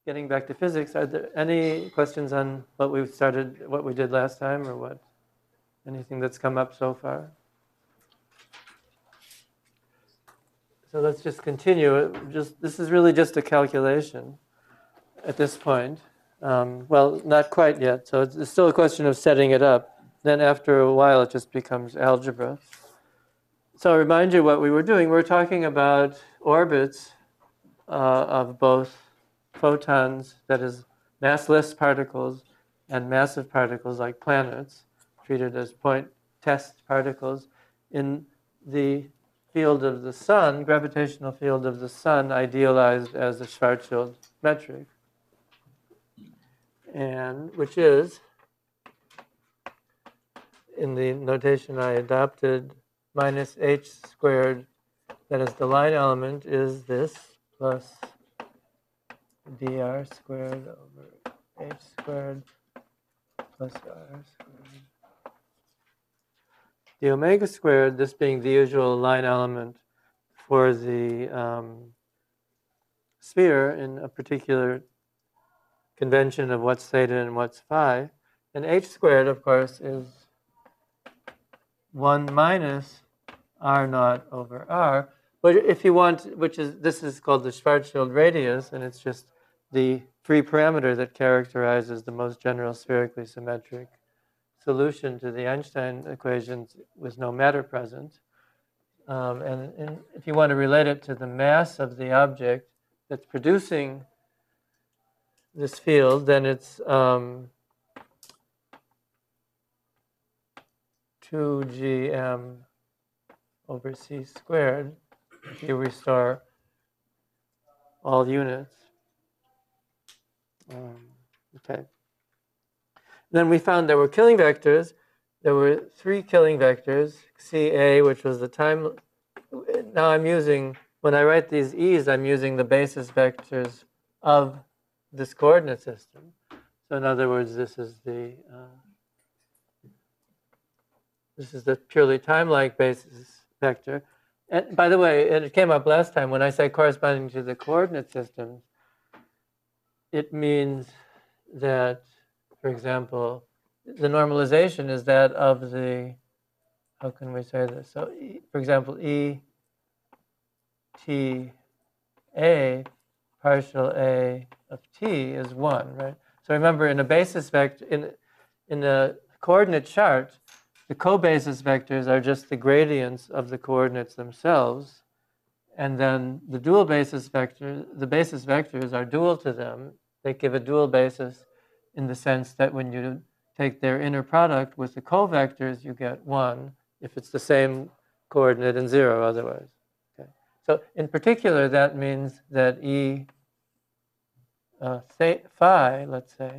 getting back to physics, are there any questions on what we did last time, or anything that's come up so far? So let's just continue. This is really just a calculation at this point. Well, not quite yet. So it's still a question of setting it up. Then after a while, it just becomes algebra. So I'll remind you what we were doing. We're talking about orbits of both photons, that is, massless particles, and massive particles like planets, treated as point test particles in the field of the sun, gravitational field of the sun, idealized as the Schwarzschild metric, and which is, in the notation I adopted, minus h squared, that is, the line element is this, plus dr squared over h squared plus r squared. The omega squared, this being the usual line element for the sphere in a particular convention of what's theta and what's phi. And h squared, of course, is 1 minus r naught over r. But if you want, this is called the Schwarzschild radius, and it's just the free parameter that characterizes the most general spherically symmetric solution to the Einstein equations with no matter present. And if you want to relate it to the mass of the object that's producing this field, then it's 2gm over c squared if you restore all units. Okay. Then we found there were killing vectors. There were 3 killing vectors, CA, which was the time. Now when I write these E's, I'm using the basis vectors of this coordinate system. So in other words, this is the purely time-like basis vector. And by the way, it came up last time, when I say corresponding to the coordinate systems, it means that, for example, the normalization is that of the, how can we say this? So, for example, E T A partial A of T is 1, right? So remember, in a basis vector, in the coordinate chart, the co-basis vectors are just the gradients of the coordinates themselves, and then the dual basis vector, the basis vectors are dual to them. They give a dual basis in the sense that when you take their inner product with the covectors, you get 1 if it's the same coordinate and 0 otherwise. Okay. So in particular, that means that E phi, let's say,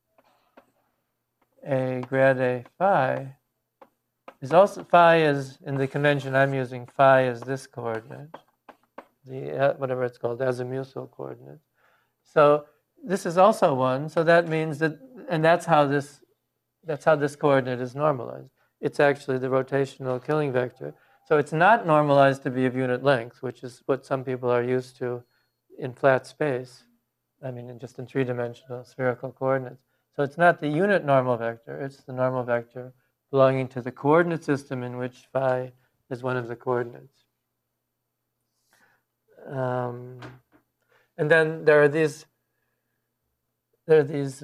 A grad A phi, is also, phi is, in the convention I'm using, phi is this coordinate, the whatever it's called, azimuthal coordinate. So this is also 1. So that means that, and that's how this coordinate is normalized. It's actually the rotational killing vector. So it's not normalized to be of unit length, which is what some people are used to in flat space. I mean, just in 3-dimensional spherical coordinates. So it's not the unit normal vector. It's the normal vector belonging to the coordinate system in which phi is one of the coordinates. And then there are these that's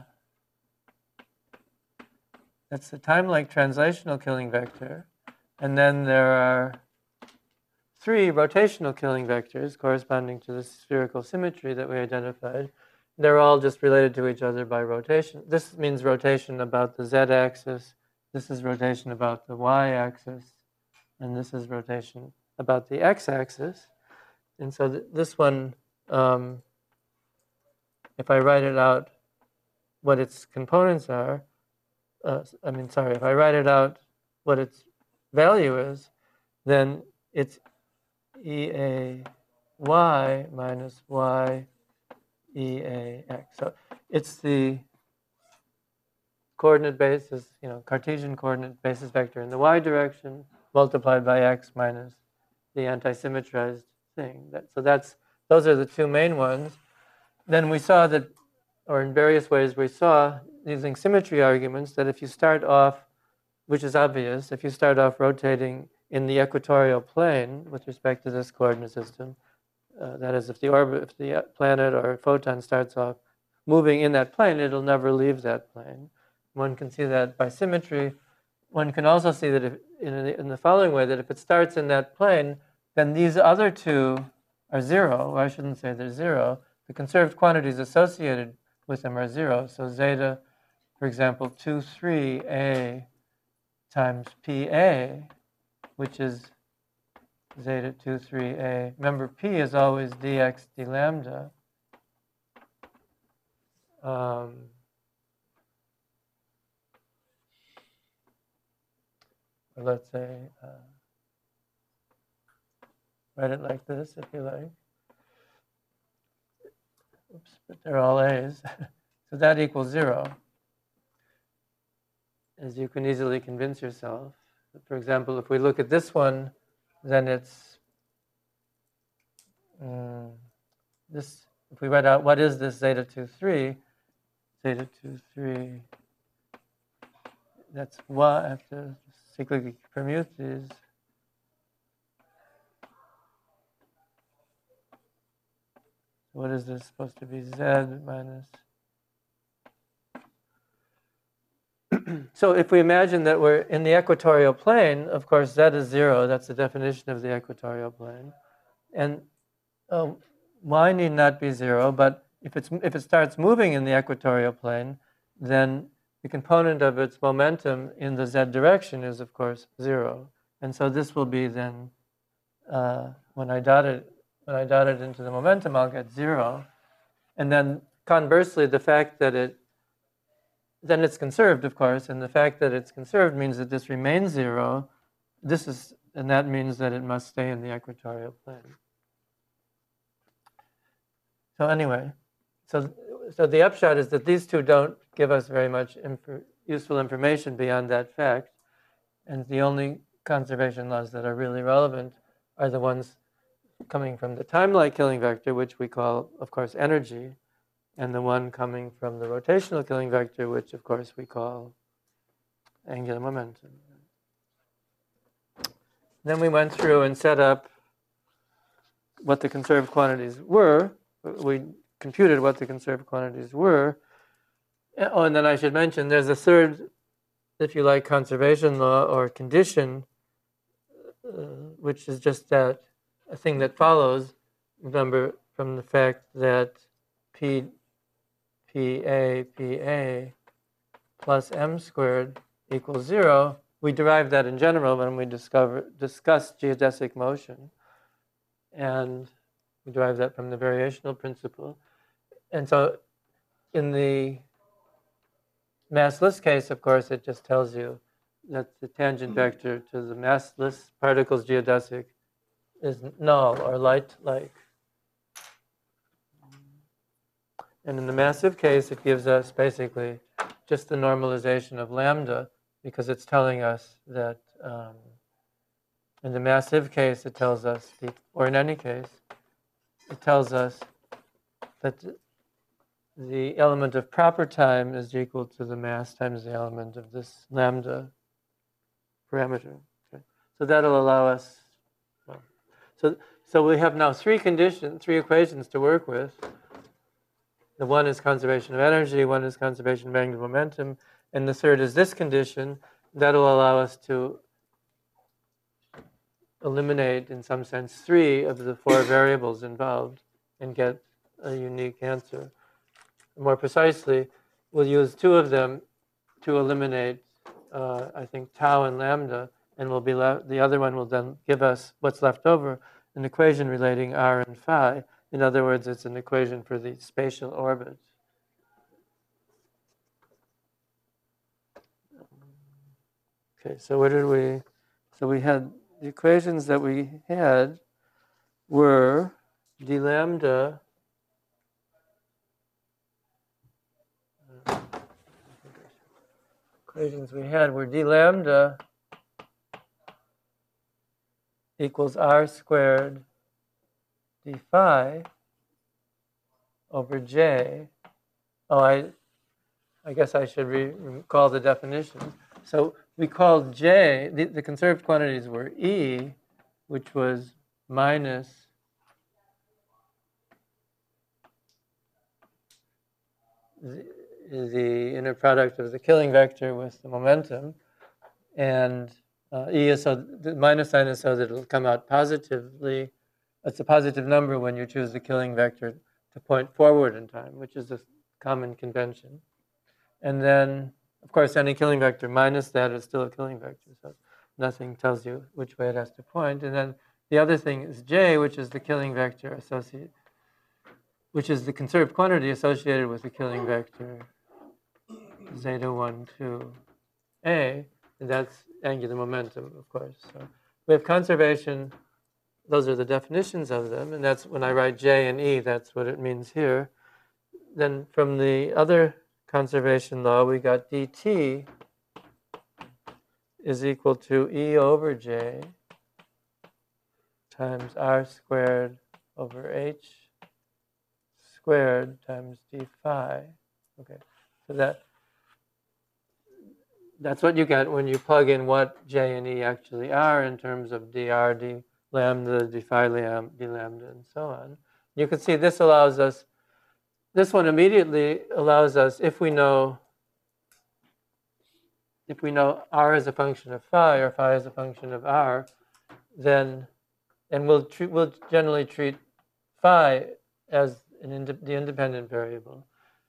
the time-like translational killing vector. And then there are 3 rotational killing vectors corresponding to the spherical symmetry that we identified. They're all just related to each other by rotation. This means rotation about the z-axis. This is rotation about the y-axis. And this is rotation about the x-axis. And so this one, if I write it out, what its components are, if I write it out what its value is, then it's EAY minus Y EAX. So it's the coordinate basis, Cartesian coordinate basis vector in the y direction multiplied by x minus the anti-symmetrized thing. Those are the 2 main ones. then we saw that, or in various ways we saw, using symmetry arguments, that if you start off, which is obvious, if you start off rotating in the equatorial plane with respect to this coordinate system, that is, if the planet or photon starts off moving in that plane, it'll never leave that plane. One can see that by symmetry. One can also see that if, in the following way, that if it starts in that plane, then these other two are zero, or I shouldn't say they're zero. The conserved quantities associated with them are zero. So zeta, for example, 2, 3a times PA, which is zeta 2, 3a. Remember, P is always dx d lambda. Or let's say, write it like this if you like. Oops, but they're all a's. So that equals 0, as you can easily convince yourself. For example, if we look at this one, then it's this. If we write out what is this zeta 2, 3, zeta 2, 3, that's what I have to cyclically permute these. What is this supposed to be? Z minus. So if we imagine that we're in the equatorial plane, of course, Z is 0. That's the definition of the equatorial plane. And Y need not be 0, but if it starts moving in the equatorial plane, then the component of its momentum in the Z direction is, of course, 0. And so this will be then, when I dot it into the momentum, I'll get 0. And then conversely, the fact that then it's conserved, of course, and the fact that it's conserved means that this remains 0. And that means that it must stay in the equatorial plane. So anyway, so the upshot is that these two don't give us very much useful information beyond that fact, and the only conservation laws that are really relevant are the ones coming from the time-like killing vector, which we call, of course, energy, and the one coming from the rotational killing vector, which, of course, we call angular momentum. Then we went through and set up what the conserved quantities were. We computed what the conserved quantities were. Oh, and then I should mention there's a third, if you like, conservation law or condition, which is just that a thing that follows, remember, from the fact that PA plus m squared equals 0. We derived that in general when we discussed geodesic motion. And we derive that from the variational principle. And so in the massless case, of course, it just tells you that the tangent vector to the massless particles geodesic is null or light-like. And in the massive case, it gives us basically just the normalization of lambda, because it's telling us that in the massive case, it tells us, or in any case, it tells us that the element of proper time is equal to the mass times the element of this lambda parameter. Okay. So that'll allow us. So we have now three equations to work with. The one is conservation of energy, one is conservation of angular momentum, and the third is this condition. That'll allow us to eliminate, in some sense, 3 of the 4 variables involved and get a unique answer. More precisely, we'll use 2 of them to eliminate, I think, tau and lambda, and the other one will then give us what's left over, an equation relating r and phi. In other words, it's an equation for the spatial orbit. Okay, so we had the equations that we had were d lambda d lambda equals r squared d phi over j. Oh, I guess I should recall the definition. So we called j, the conserved quantities were E, which was minus the inner product of the Killing vector with the momentum, and E is so the minus sign is so that it'll come out positively. It's a positive number when you choose the Killing vector to point forward in time, which is a common convention. And then, of course, any Killing vector minus that is still a Killing vector, so nothing tells you which way it has to point. And then the other thing is J, which is the Killing vector associated, which is the conserved quantity associated with the Killing vector zeta 1, 2, A, and that's angular momentum, of course. So we have conservation. Those are the definitions of them, and that's when I write J and E, that's what it means here. Then from the other conservation law, we got dt is equal to E over J times R squared over H squared times d phi. Okay, so that's what you get when you plug in what J and E actually are in terms of dr, d lambda, d phi d lambda, and so on. You can see this allows us, this one immediately allows us, if we know r is a function of phi or phi is a function of r, then, and we'll generally treat phi as the independent variable,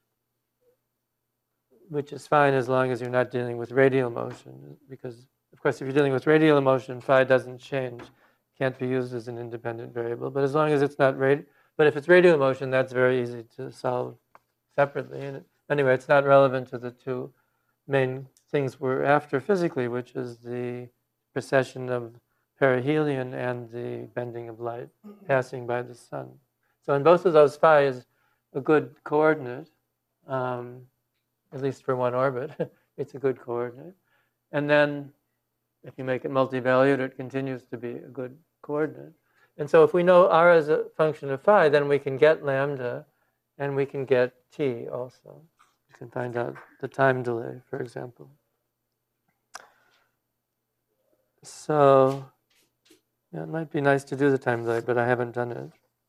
which is fine as long as you're not dealing with radial motion, because of course if you're dealing with radial motion, phi doesn't change, can't be used as an independent variable. But as long as it's not but if it's radial motion, that's very easy to solve separately. And anyway, it's not relevant to the two main things we're after physically, which is the precession of perihelion and the bending of light passing by the sun. So in both of those, phi is a good coordinate. At least for one orbit, it's a good coordinate. And then if you make it multivalued, it continues to be a good coordinate. And so if we know r is a function of phi, then we can get lambda, and we can get t also. You can find out the time delay, for example. So yeah, it might be nice to do the time delay, but I haven't done it.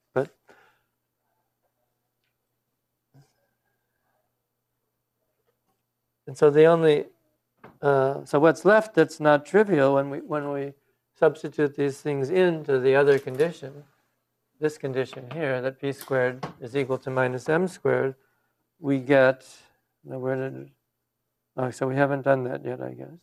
And so the only, so what's left that's not trivial when we substitute these things into the other condition, this condition here, that p squared is equal to minus m squared, we get, now where did it, oh, so we haven't done that yet, I guess.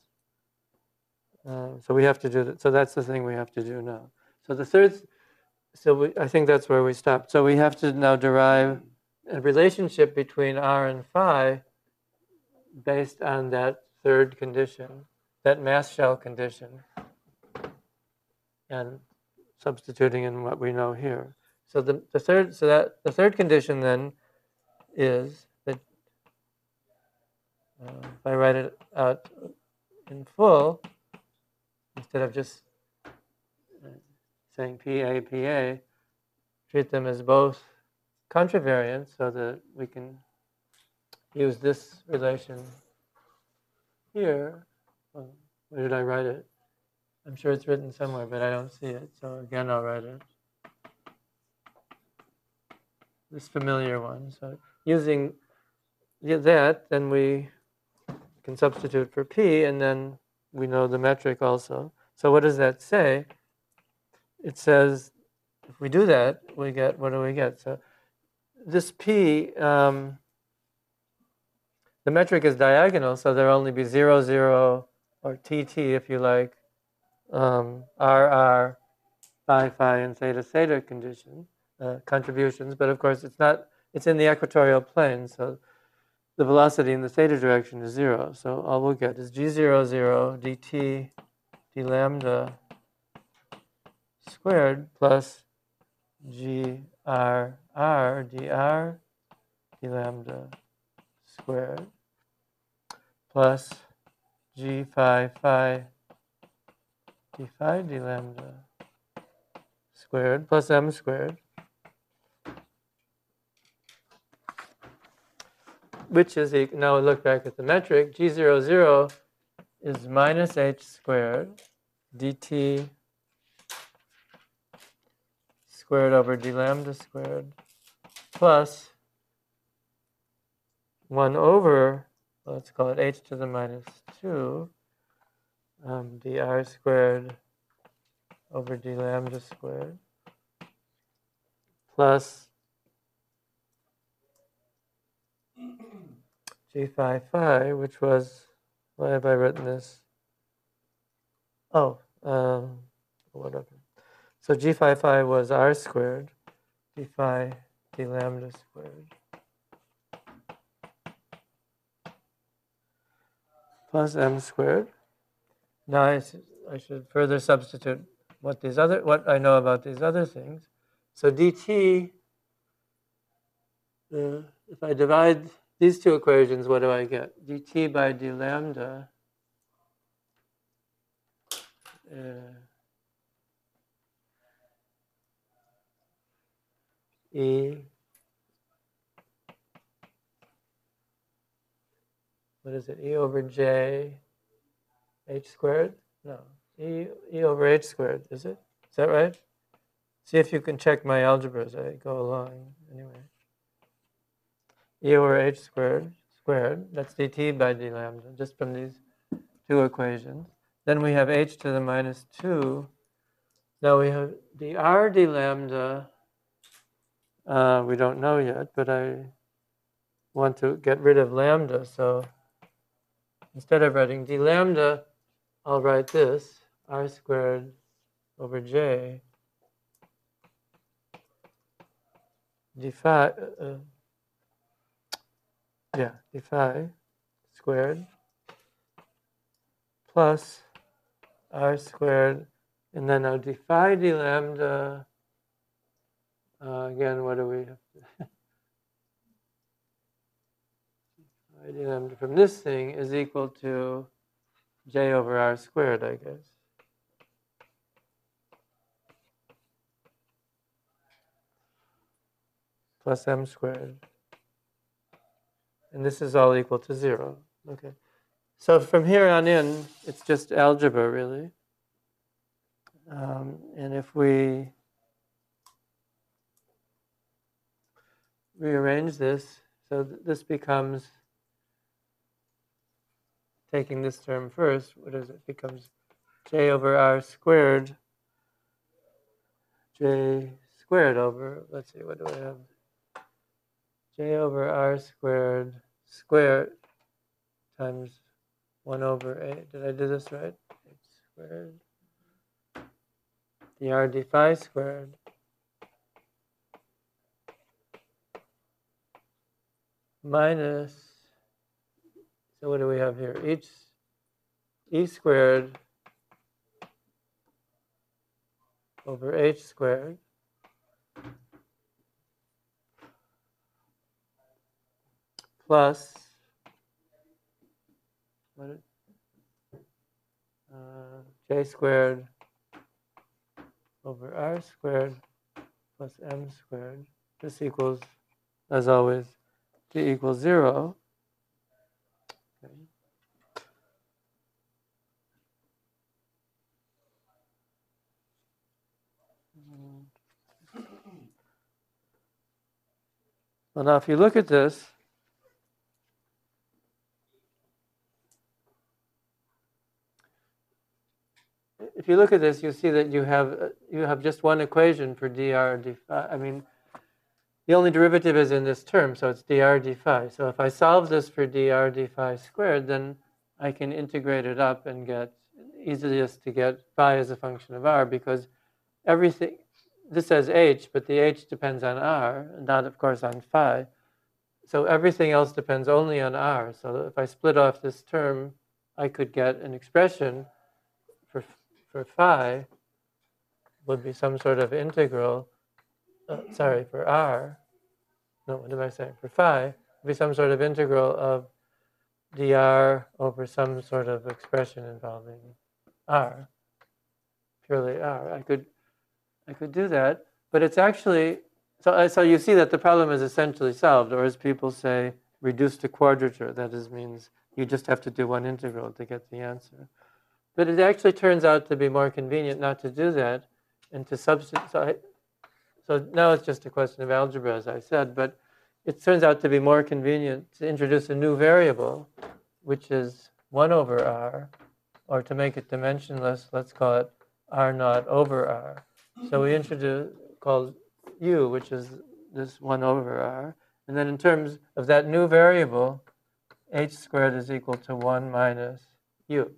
So we have to do that. So that's the thing we have to do now. So the third, I think that's where we stopped. So we have to now derive a relationship between r and phi based on that third condition, that mass shell condition, and substituting in what we know here. So the third condition then is that if I write it out in full, instead of just saying PA, treat them as both contravariants so that we can use this relation here. Where did I write it? I'm sure it's written somewhere, but I don't see it. So again, I'll write it. This familiar one. So using that, then we can substitute for P, and then we know the metric also. So what does that say? It says, if we do that, we get, what do we get? So this P, the metric is diagonal, so there'll only be 0, 0, or TT, if you like, RR, phi, phi, and theta, theta condition, contributions. But of course, it's not, it's in the equatorial plane, so the velocity in the theta direction is 0. So all we'll get is G00 dt d lambda squared plus GRR dr d lambda squared plus G phi phi d phi d lambda squared plus m squared which is, now look back at the metric, G0, 0 is minus h squared dt squared over d lambda squared plus 1 over, let's call it h to the minus 2, dr squared over d lambda squared plus g phi phi, which was, why have I written this? Oh, whatever. So g phi phi was r squared, d phi d lambda squared, plus m squared. Now I should further substitute what I know about these other things. So dt, if I divide these two equations, what do I get? dt by d lambda e, what is it, e over j h squared? No, e over h squared, is it? Is that right? See if you can check my algebra as I go along. Anyway, e over h squared, that's dt by d lambda, just from these two equations. Then we have h to the minus 2. Now we have dr d lambda. We don't know yet, but I want to get rid of lambda. So instead of writing d lambda, I'll write this, r squared over j d phi, d phi squared plus r squared, and then I'll d phi d lambda. Again, what do we have? Phi d lambda from this thing is equal to j over r squared, I guess. Plus m squared. And this is all equal to 0. Okay. So from here on in, it's just algebra, really. And if we rearrange this, so this becomes, taking this term first, what is it? Becomes j over r squared, j squared over, let's see, what do I have? J over r squared times 1 over a. Did I do this right? H squared. dr d phi squared minus, so what do we have here? E squared over h squared plus j squared over r squared plus m squared. This equals, as always, t equals 0. Okay. Well, now if you look at this, you see that you have just one equation for dr d phi. I mean, the only derivative is in this term, so it's dr d phi. So if I solve this for dr d phi squared, then I can integrate it up and get easiest to get phi as a function of r, because everything, this says h, but the h depends on r, not of course on phi. So everything else depends only on r. So if I split off this term, I could get an expression for phi would be some sort of integral, for r, no, what am I saying? For phi, would be some sort of integral of dr over some sort of expression involving r, purely r. I could do that, but it's actually, so you see that the problem is essentially solved, or as people say, reduced to quadrature. That is, means you just have to do one integral to get the answer. But it actually turns out to be more convenient not to do that and to substitute. So now it's just a question of algebra, as I said, but it turns out to be more convenient to introduce a new variable, which is 1 over r, or to make it dimensionless, let's call it r naught over r. So we introduce, called u, which is this 1 over r. And then in terms of that new variable, h squared is equal to 1 minus u.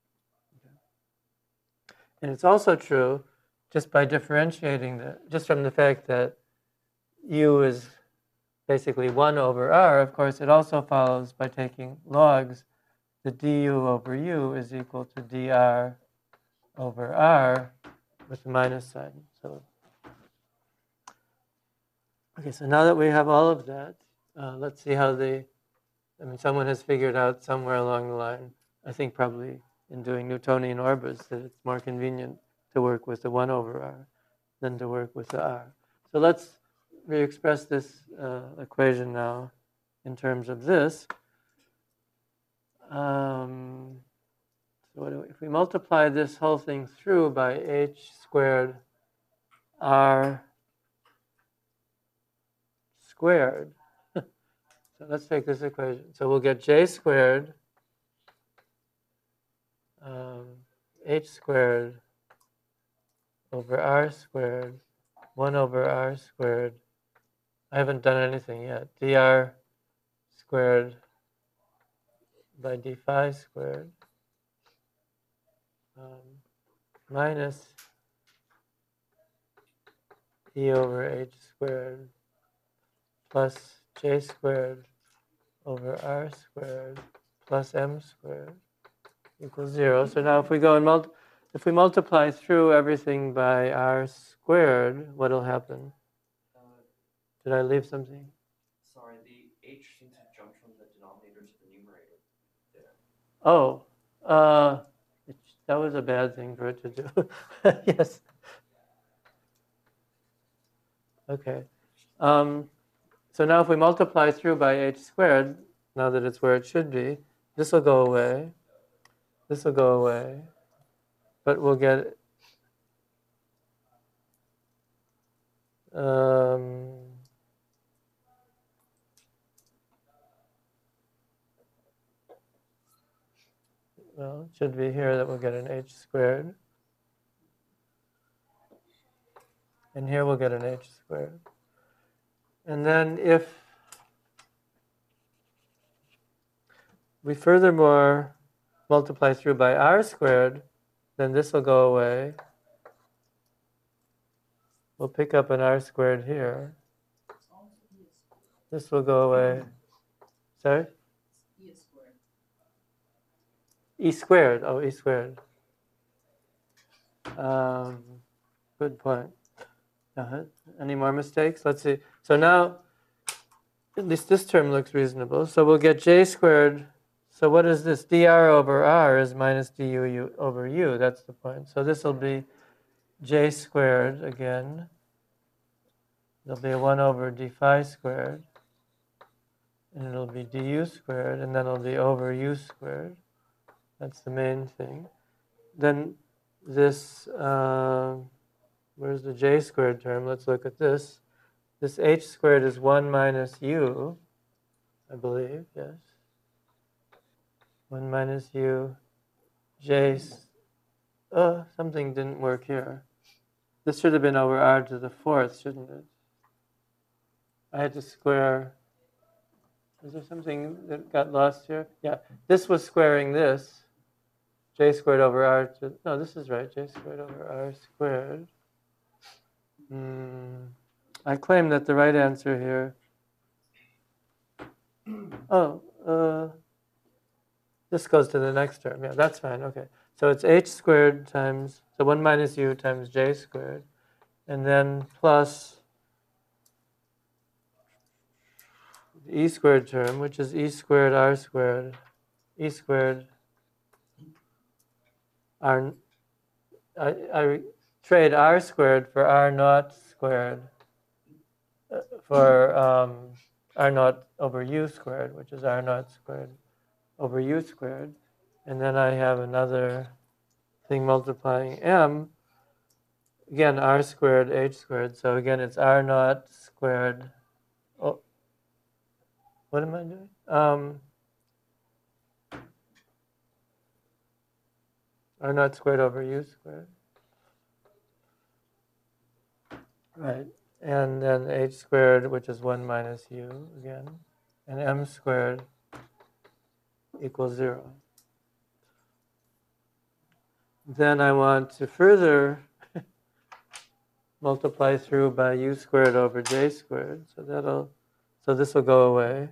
And it's also true, just by differentiating, just from the fact that u is basically 1 over r, of course, it also follows by taking logs, the du over u is equal to dr over r with the minus sign. So, okay, so now that we have all of that, let's see how someone has figured out somewhere along the line, I think probably in doing Newtonian orbits, that it's more convenient to work with the 1 over r than to work with the r. So let's re-express this equation now in terms of this. So if we multiply this whole thing through by h squared r squared, so let's take this equation. So we'll get j squared h squared over r squared 1 over r squared. I haven't done anything yet. Dr squared by d phi squared minus e over h squared plus j squared over r squared plus m squared equals 0. So now if we go and if we multiply through everything by r squared, what'll happen? Did I leave something? Sorry, the h seems to jump from the denominator to the numerator. Yeah. Oh, that was a bad thing for it to do. Yes. Okay. So now if we multiply through by h squared, now that it's where it should be, this will go away. This will go away. But we'll get well, it should be here that we'll get an h squared. And here we'll get an h squared. And then if we furthermore multiply through by r squared, then this will go away. We'll pick up an r squared here. This will go away. Sorry? E squared. Oh, e squared. Good point. Any more mistakes? Let's see. So now, at least this term looks reasonable. So we'll get j squared. So what is this? dr over r is minus du over u. That's the point. So this will be j squared again. There'll be a 1 over d phi squared. And it'll be du squared. And then it'll be over u squared. That's the main thing. Then this, where's the j squared term? Let's look at this. This h squared is 1 minus u, I believe, yes. 1 minus u, j, something didn't work here. This should have been over r to the 4th, shouldn't it? I had to square, is there something that got lost here? Yeah, this was squaring this. J squared over r to, no, this is right, j squared over r squared. I claim that the right answer here, this goes to the next term. Yeah, that's fine, okay. So it's h squared times, so 1 minus u times j squared, and then plus the e squared term, which is e squared r squared, e squared r, I trade r squared for r naught squared for r naught over u squared, which is r naught squared over u squared. And then I have another thing multiplying m, again, r squared, h squared. So again, it's r naught squared. Oh, what am I doing? R naught squared over u squared. Right. And then h squared, which is 1 minus u again. And m squared equals 0. Then I want to further multiply through by u squared over j squared. So this will go away.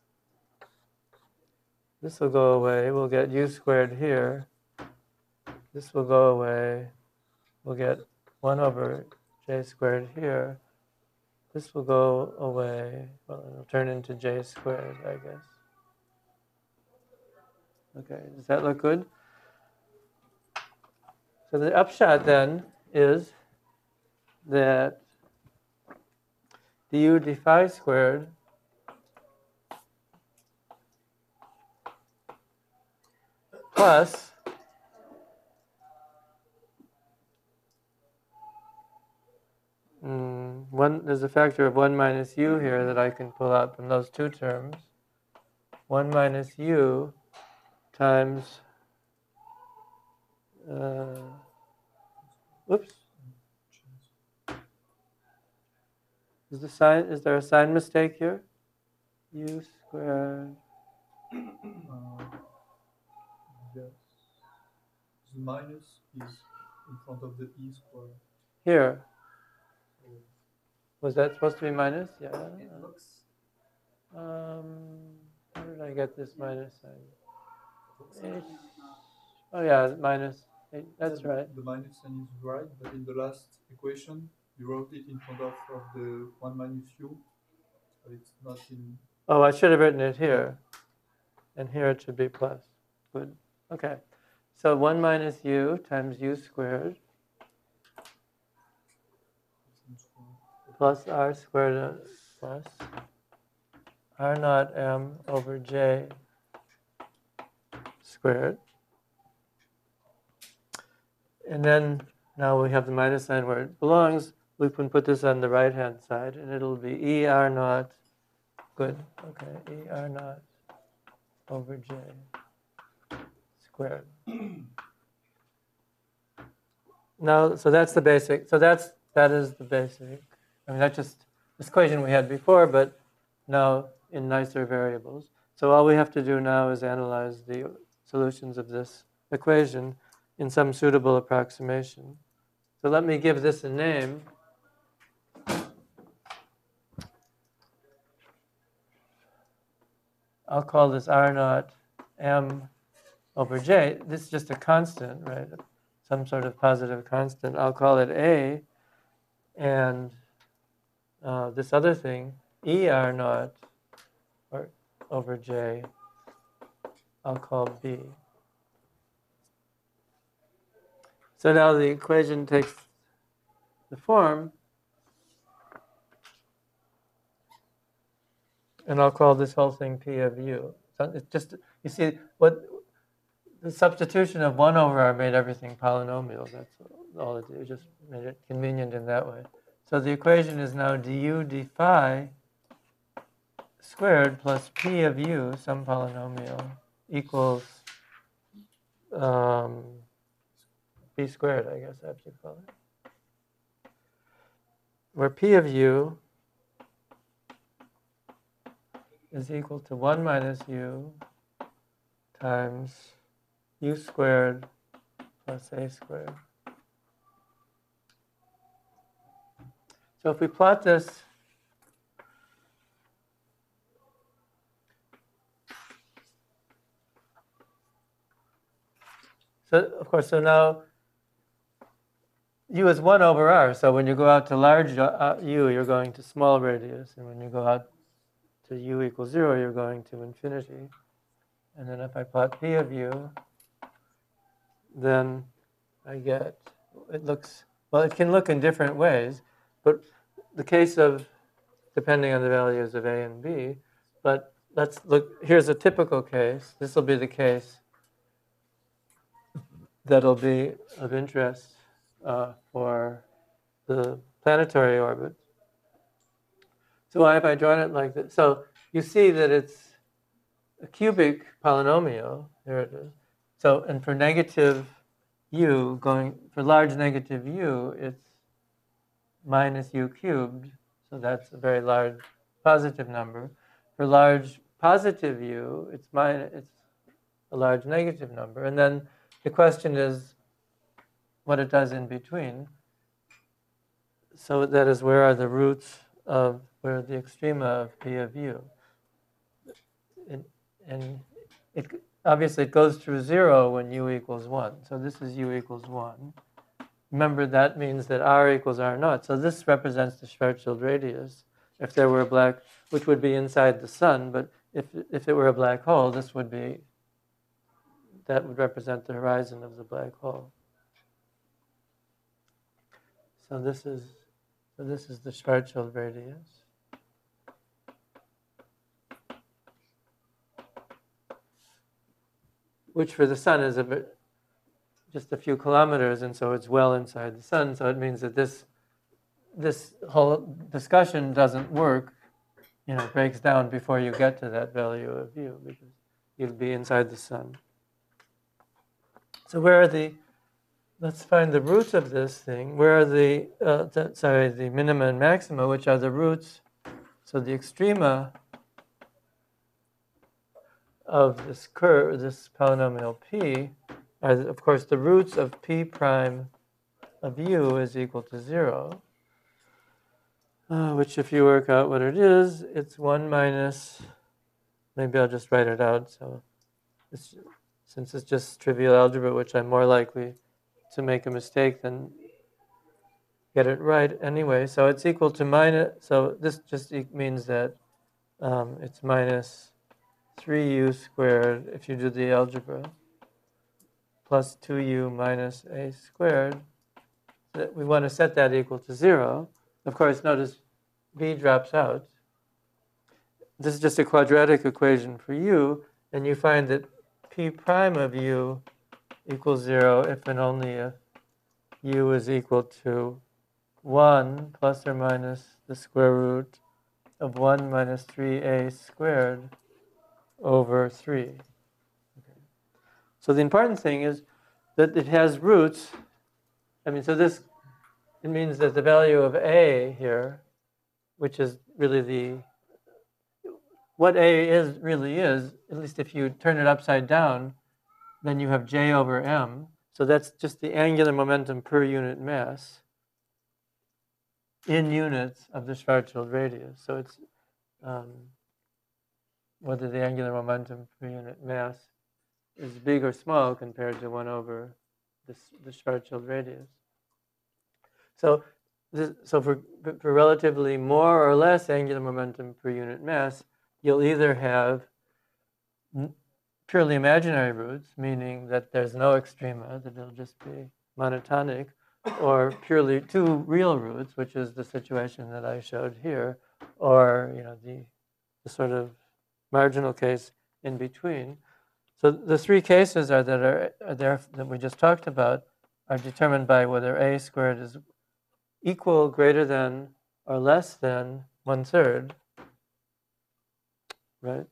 This will go away. We'll get u squared here. This will go away. We'll get 1 over j squared here. This will go away. Well, it'll turn into j squared, I guess. Okay, does that look good? So the upshot then is that du d phi squared plus there's a factor of 1 minus u here that I can pull out from those two terms. 1 minus u times, whoops. Is there a sign mistake here? U squared. Yes. The minus is in front of the e squared. Here. Was that supposed to be minus? Yeah. It looks. How did I get this minus sign? Looks like Oh yeah, minus. That's right. The minus sign is right, but in the last equation, you wrote it in front of the 1 minus u, but it's not in. Oh, I should have written it here. And here it should be plus. Good. Okay. So 1 minus u times u squared plus r squared plus r naught m over j squared. And then now we have the minus sign where it belongs. We can put this on the right-hand side, and it'll be e r naught. Good. Okay. E r naught over j squared. Now, so that's the basic. So that is the basic. I mean, that's just this equation we had before, but now in nicer variables. So all we have to do now is analyze the solutions of this equation in some suitable approximation. So let me give this a name. I'll call this r naught m over j. This is just a constant, right? Some sort of positive constant. I'll call it a. And this other thing, e r naught over j, I'll call b. So now the equation takes the form, and I'll call this whole thing p of u. So it's just, you see, what the substitution of 1 over r made everything polynomial. That's all it did. It just made it convenient in that way. So the equation is now du d phi squared plus p of u, some polynomial, equals p squared, I guess I have to call it. Where p of u is equal to 1 minus u times u squared plus a squared. So if we plot this, so of course, so now u is 1 over r. So when you go out to large u, you're going to small radius. And when you go out to u equals 0, you're going to infinity. And then if I plot p of u, then I get, it looks, well, it can look in different ways. But the case of depending on the values of A and B. But let's look, here's a typical case. This will be the case that'll be of interest for the planetary orbit. So why have I drawn it like this? So you see that it's a cubic polynomial. There it is. So, and for negative u, for large negative u, it's minus u cubed. So that's a very large positive number. For large positive u, it's a large negative number. And then the question is what it does in between. So that is, where are the roots of, where are the extrema of p of u? And it obviously it goes through 0 when u equals 1. So this is u equals 1. Remember, that means that r equals r naught. So this represents the Schwarzschild radius. If there were a black, which would be inside the sun, but if it were a black hole, that would represent the horizon of the black hole. So this is the Schwarzschild radius. Which for the sun is just a few kilometers, and so it's well inside the sun. So it means that this whole discussion doesn't work, breaks down before you get to that value of u, because you'd be inside the sun. So let's find the roots of this thing. Where are the minima and maxima, which are the roots? So the extrema of this curve, this polynomial p, are, of course, the roots of p prime of u is equal to 0, which, if you work out what it is, it's 1 minus, maybe I'll just write it out. So since it's just trivial algebra, which I'm more likely to make a mistake than get it right anyway. So it's equal to minus, so this just means that it's minus 3u squared, if you do the algebra, plus 2u minus a squared. We want to set that equal to 0. Of course, notice b drops out. This is just a quadratic equation for u, and you find that p prime of u equals 0 if and only if u is equal to 1 plus or minus the square root of 1 minus 3a squared over 3. Okay. So the important thing is that it has roots. It means that the value of a here, which is really what a really is, at least if you turn it upside down, then you have j over m. So that's just the angular momentum per unit mass in units of the Schwarzschild radius. So it's whether the angular momentum per unit mass is big or small compared to 1 over the Schwarzschild radius. So for relatively more or less angular momentum per unit mass, you'll either have purely imaginary roots, meaning that there's no extrema, that it'll just be monotonic, or purely two real roots, which is the situation that I showed here, or the sort of marginal case in between. So the three cases that we just talked about are determined by whether a squared is equal, greater than, or less than 1/3, right?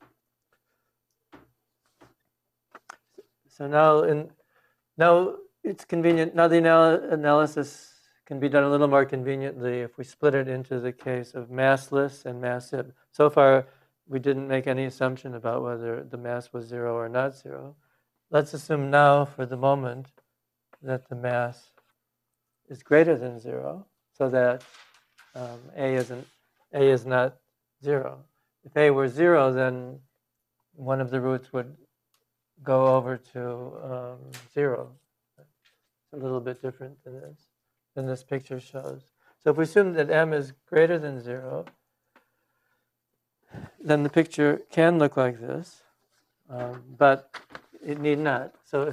So now it's convenient. Now the analysis can be done a little more conveniently if we split it into the case of massless and massive. So far, we didn't make any assumption about whether the mass was 0 or not 0. Let's assume now, for the moment, that the mass is greater than 0, so that a is not 0. If a were 0, then one of the roots would go over to 0. It's a little bit different than this picture shows. So if we assume that m is greater than 0, then the picture can look like this, but it need not. So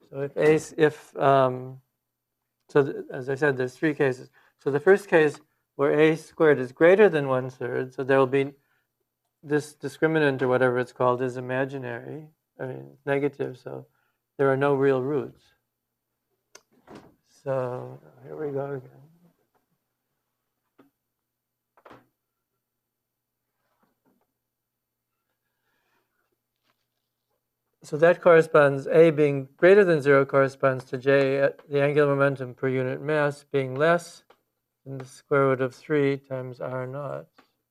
as I said, there's three cases. So the first case where a squared is greater than 1/3, so there will be this discriminant or whatever it's called is imaginary, I mean it's negative, so there are no real roots. So here we go again. So that corresponds, A being greater than 0 corresponds to J at the angular momentum per unit mass being less than the square root of 3 times R naught.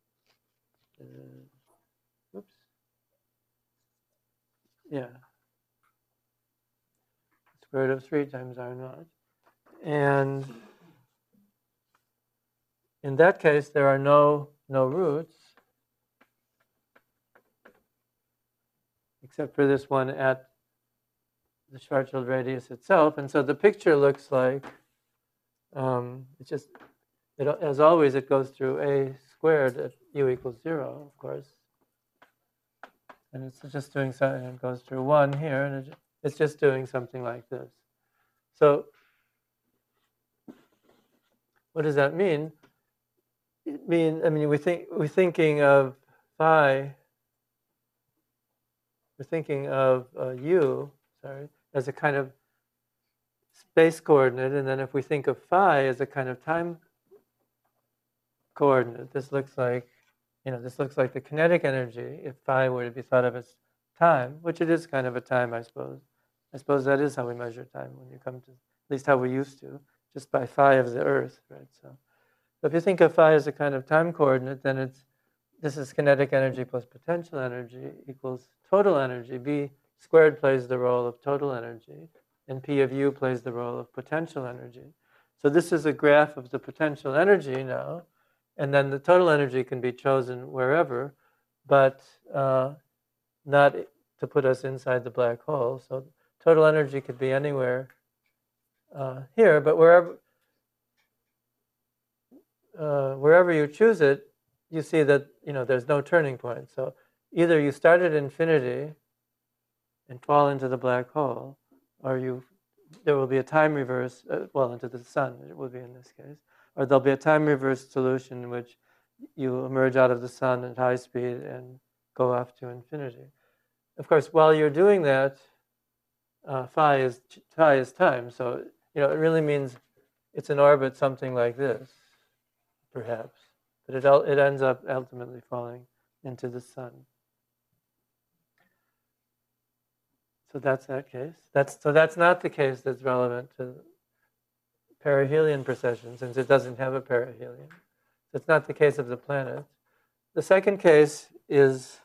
Oops. Yeah. Square root of 3 times R naught. And in that case, there are no roots, except for this one at the Schwarzschild radius itself. And so the picture looks like, it's just, as always, it goes through a squared at u equals 0, of course. And it's just doing something, it goes through 1 here, and it's just doing something like this. So what does that mean? It mean, I mean, we're thinking of phi, we're thinking of u, as a kind of space coordinate, and then if we think of phi as a kind of time coordinate, this looks like, this looks like the kinetic energy if phi were to be thought of as time, which it is kind of a time, I suppose. I suppose that is how we measure time when you come to, at least how we used to, just by phi of the Earth, right? So if you think of phi as a kind of time coordinate, then this is kinetic energy plus potential energy equals total energy. B squared plays the role of total energy, and P of u plays the role of potential energy. So this is a graph of the potential energy now, and then the total energy can be chosen wherever, but not to put us inside the black hole. So total energy could be anywhere here, but wherever you choose it, you see that there's no turning point. So either you start at infinity and fall into the black hole, or there will be a time reverse, into the sun, it will be in this case, or there'll be a time reverse solution in which you emerge out of the sun at high speed and go off to infinity. Of course, while you're doing that, phi is time. So it really means it's an orbit something like this, perhaps, but it ends up ultimately falling into the sun. So that's that case. That's not the case that's relevant to perihelion precession, since it doesn't have a perihelion. So it's not the case of the planet. The second case is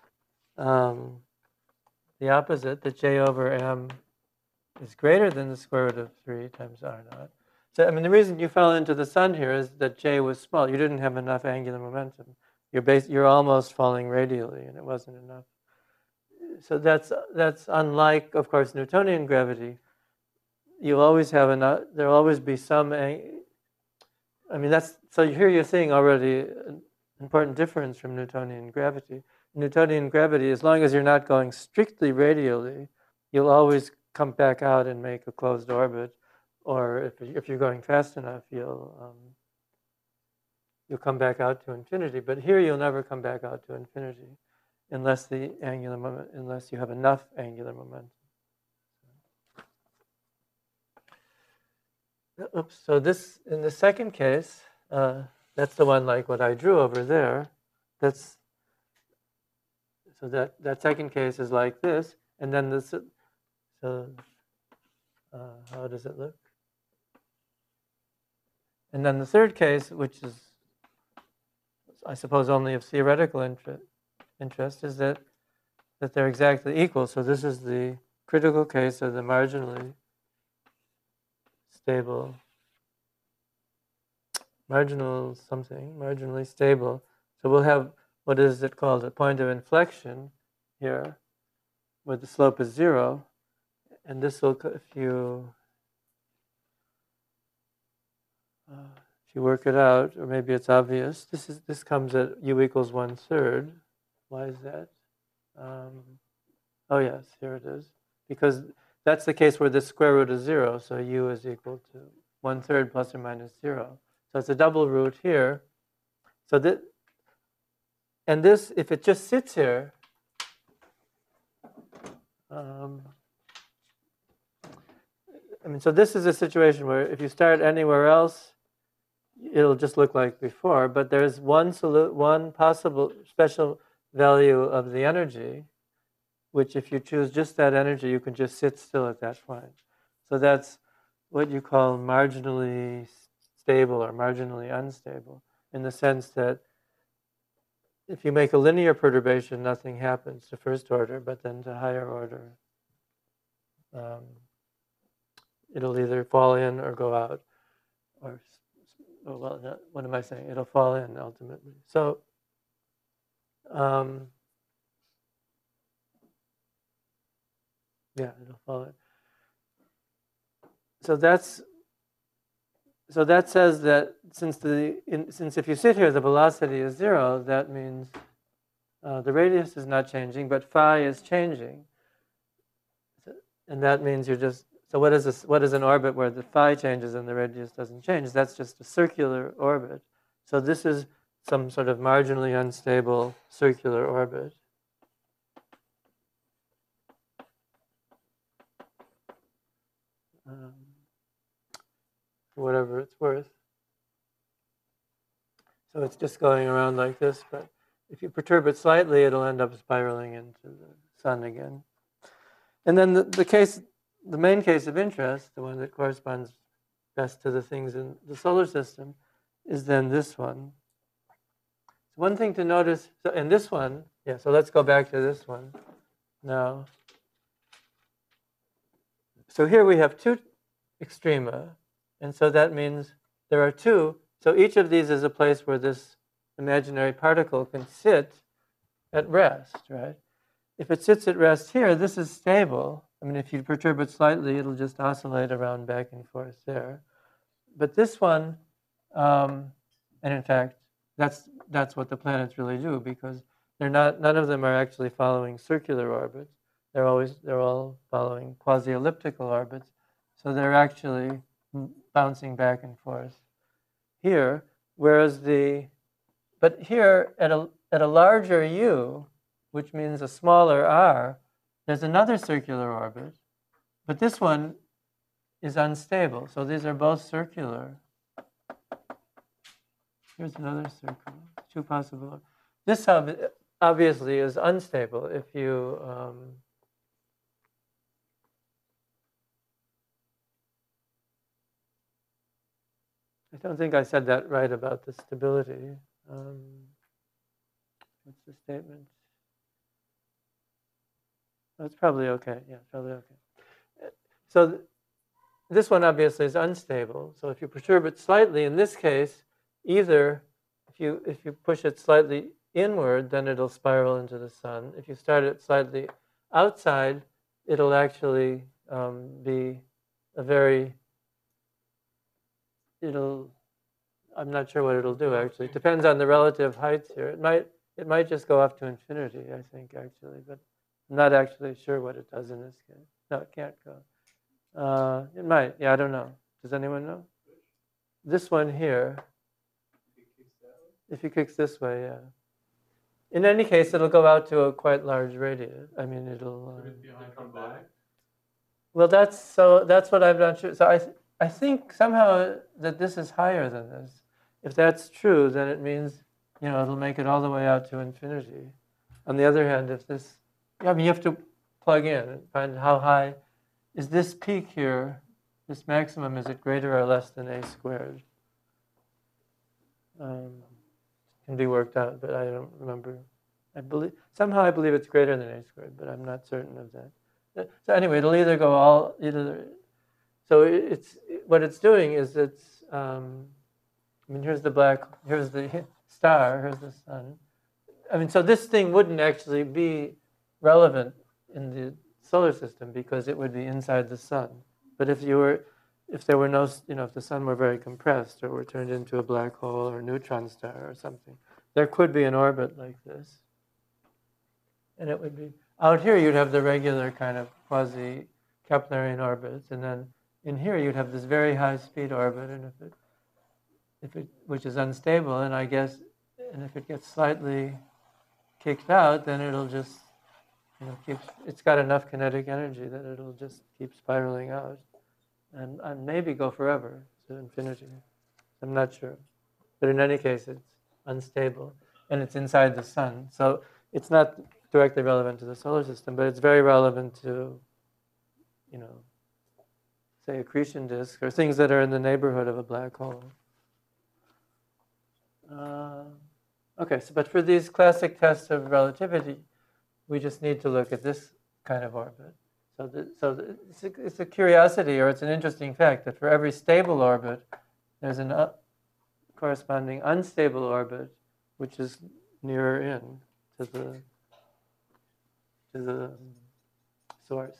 the opposite, that J over m is greater than the square root of 3 times R naught. So, I mean, the reason you fell into the sun here is that J was small. You didn't have enough angular momentum. You're almost falling radially, and it wasn't enough. So that's unlike, of course, Newtonian gravity. You'll always have enough. There'll always be some. I mean, so here you're seeing already an important difference from Newtonian gravity. Newtonian gravity, as long as you're not going strictly radially, you'll always come back out and make a closed orbit. Or if you're going fast enough, you'll come back out to infinity. But here you'll never come back out to infinity unless unless you have enough angular momentum. Oops. So in the second case, that's the one like what I drew over there. So that second case is like this, and then this. So how does it look? And then the third case, which is, I suppose, only of theoretical interest, is that they're exactly equal. So this is the critical case of the marginally stable, marginally stable. So we'll have, what is it called, a point of inflection here, where the slope is 0. And this will, if you work it out, or maybe it's obvious, this comes at u equals 1/3. Why is that? Oh yes, here it is. Because that's the case where the square root is 0, so u is equal to 1/3 plus or minus 0. So it's a double root here, So that, and this, if it just sits here, so this is a situation where if you start anywhere else, it'll just look like before, but there's one possible special value of the energy, which if you choose just that energy, you can just sit still at that point. So that's what you call marginally stable or marginally unstable, in the sense that if you make a linear perturbation, nothing happens to first order, but then to higher order, it'll either fall in or go out, or what am I saying? It'll fall in ultimately. So, it'll fall in. So that says that since if you sit here, the velocity is 0, that means the radius is not changing, but phi is changing, and that means you're just. So what is this? What is an orbit where the phi changes and the radius doesn't change? That's just a circular orbit. So this is some sort of marginally unstable circular orbit. For whatever it's worth. So it's just going around like this, but if you perturb it slightly, it'll end up spiraling into the sun again. And then the main case of interest, the one that corresponds best to the things in the solar system, is then this one. So one thing to notice, so in this one, so let's go back to this one now. So here we have two extrema, and so that means there are two. So each of these is a place where this imaginary particle can sit at rest, right? If it sits at rest here, this is stable. I mean, if you perturb it slightly, it'll just oscillate around back and forth there. But this one, and in fact, that's what the planets really do, because none of them are actually following circular orbits. They're all following quasi-elliptical orbits. So they're actually bouncing back and forth here, whereas but here at a larger u, which means a smaller r, there's another circular orbit, but this one is unstable. So these are both circular. Here's another circle, two possible. This obviously is unstable if you I don't think I said that right about the stability. What's the statement? Oh, it's probably okay. Yeah, probably okay. So this one obviously is unstable. So if you perturb it slightly, in this case, either if you push it slightly inward, then it'll spiral into the sun. If you start it slightly outside, it'll actually be a very I'm not sure what it'll do actually. It depends on the relative heights here. It might just go up to infinity, I think, actually, but I'm not actually sure what it does in this case. No, it can't go. It might. Yeah, I don't know. Does anyone know? This one here. If he kicks this way, yeah. In any case, it'll go out to a quite large radius. I mean, it'll. Come back. Well, that's what I'm not sure. So I think somehow that this is higher than this. If that's true, then it means, it'll make it all the way out to infinity. On the other hand, if this, you have to plug in and find how high is this peak here, this maximum, is it greater or less than a squared? Can be worked out, but I don't remember. I believe it's greater than a squared, but I'm not certain of that. So anyway, it'll either go so what it's doing is here's the star, here's the sun. So this thing wouldn't actually be relevant in the solar system because it would be inside the sun. But if there were no, if the sun were very compressed or were turned into a black hole or a neutron star or something, there could be an orbit like this. And it would be, out here you'd have the regular kind of quasi-Keplerian orbits, and then in here you'd have this very high speed orbit, and which is unstable, and I guess and if it gets slightly kicked out, then it'll just, it's got enough kinetic energy that it'll just keep spiraling out, and maybe go forever to infinity. I'm not sure, but in any case, it's unstable, and it's inside the sun, so it's not directly relevant to the solar system, but it's very relevant to, say, accretion disk or things that are in the neighborhood of a black hole. Okay, so but for these classic tests of relativity, we just need to look at this kind of orbit. So it's a curiosity, or it's an interesting fact, that for every stable orbit, there's an corresponding unstable orbit, which is nearer in to the source.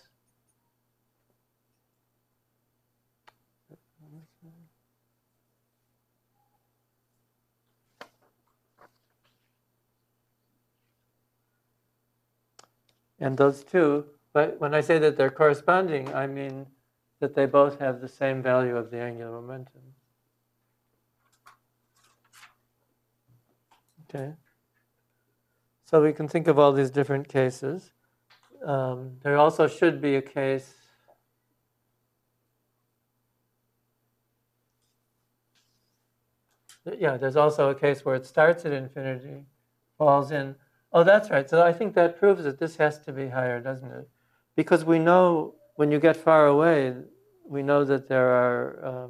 And those two, but when I say that they're corresponding, I mean that they both have the same value of the angular momentum. Okay. So we can think of all these different cases. There also should be a case there's also a case where it starts at infinity, falls in. Oh, that's right. So I think that proves that this has to be higher, doesn't it? Because we know when you get far away, we know that there are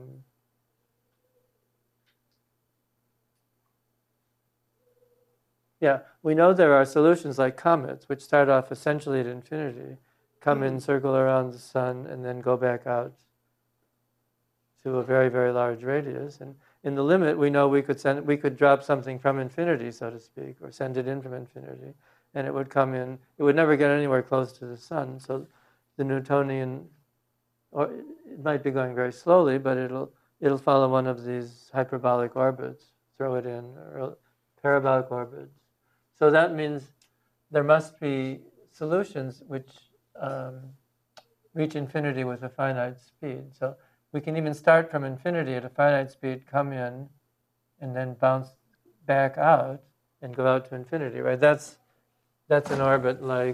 we know there are solutions like comets, which start off essentially at infinity, come in, circle around the sun, and then go back out to a very, very large radius. And in the limit, we know we could drop something from infinity, so to speak, or send it in from infinity, and it would come in. It would never get anywhere close to the sun. So the Newtonian, or it might be going very slowly, but it'll follow one of these hyperbolic orbits, throw it in, or parabolic orbits. So that means there must be solutions which reach infinity with a finite speed. So we can even start from infinity at a finite speed, come in, and then bounce back out and go out to infinity, right? That's an orbit like,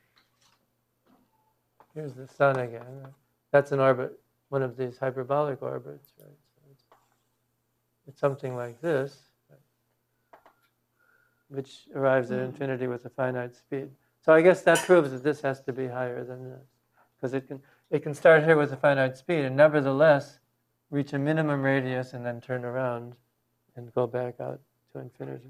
here's the sun again. That's an orbit, one of these hyperbolic orbits, right? So it's something like this, which arrives at infinity with a finite speed. So I guess that proves that this has to be higher than this, because it can start here with a finite speed and nevertheless reach a minimum radius and then turn around and go back out to infinity.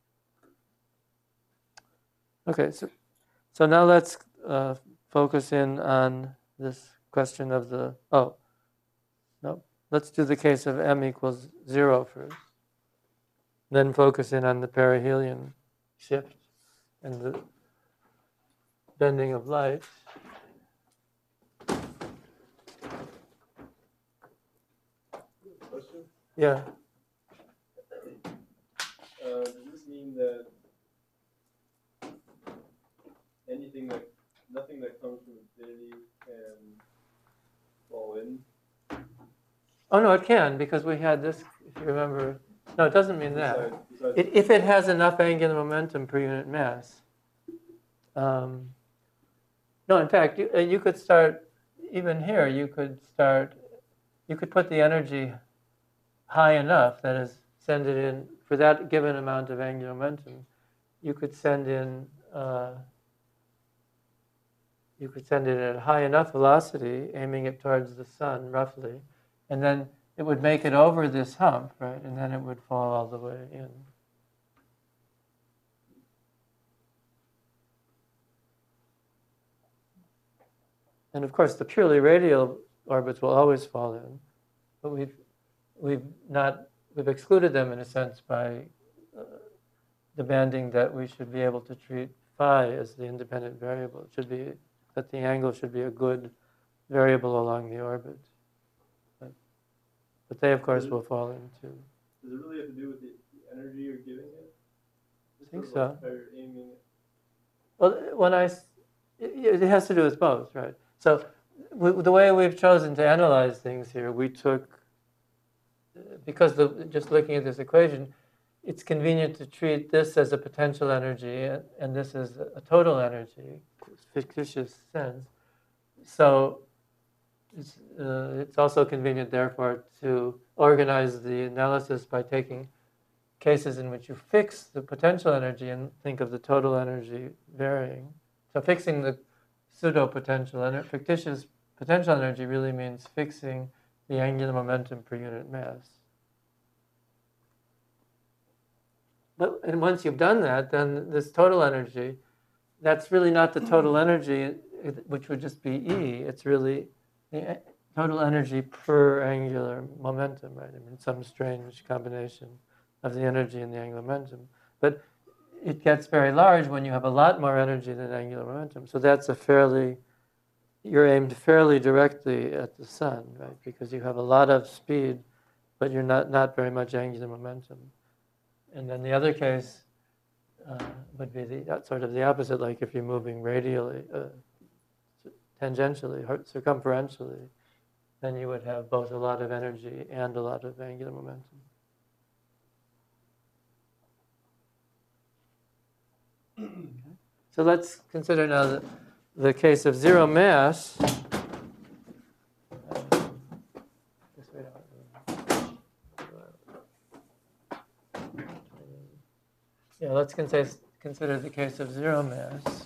Okay, so now let's focus in on this question of the, let's do the case of m equals 0 first. Then focus in on the perihelion shift and the bending of light. Question? Yeah. Does this mean that nothing that comes from infinity can fall in? Oh no, it can, because we had this, if you remember. No, it doesn't mean that. Besides If it has enough angular momentum per unit mass. No, in fact, you could start, even here, you could put the energy high enough, that is, send it in, for that given amount of angular momentum, you could send in, at a high enough velocity, aiming it towards the sun, roughly, and then it would make it over this hump, right? And then it would fall all the way in. And of course, the purely radial orbits will always fall in, but we've excluded them in a sense by demanding that we should be able to treat phi as the independent variable. It should be that the angle should be a good variable along the orbit. But they, of course, will fall in too. Does it really have to do with the energy you're giving it? I think Sort so. of like how you're aiming it? Well, it has to do with both, right? So the way we've chosen to analyze things here, we took, because just looking at this equation, it's convenient to treat this as a potential energy and this as a total energy, fictitious sense. So it's also convenient, therefore, to organize the analysis by taking cases in which you fix the potential energy and think of the total energy varying. So fixing the pseudo-potential, fictitious potential energy really means fixing the angular momentum per unit mass. And once you've done that, then this total energy, that's really not the total energy, which would just be E. It's really the total energy per angular momentum, right? I mean, some strange combination of the energy and the angular momentum. But it gets very large when you have a lot more energy than angular momentum. So that's you're aimed fairly directly at the sun, right? Because you have a lot of speed, but you're not very much angular momentum. And then the other case would be sort of the opposite, like if you're moving radially, tangentially, circumferentially, then you would have both a lot of energy and a lot of angular momentum. Okay. So let's consider now the case of zero mass. Yeah, let's consider the case of zero mass.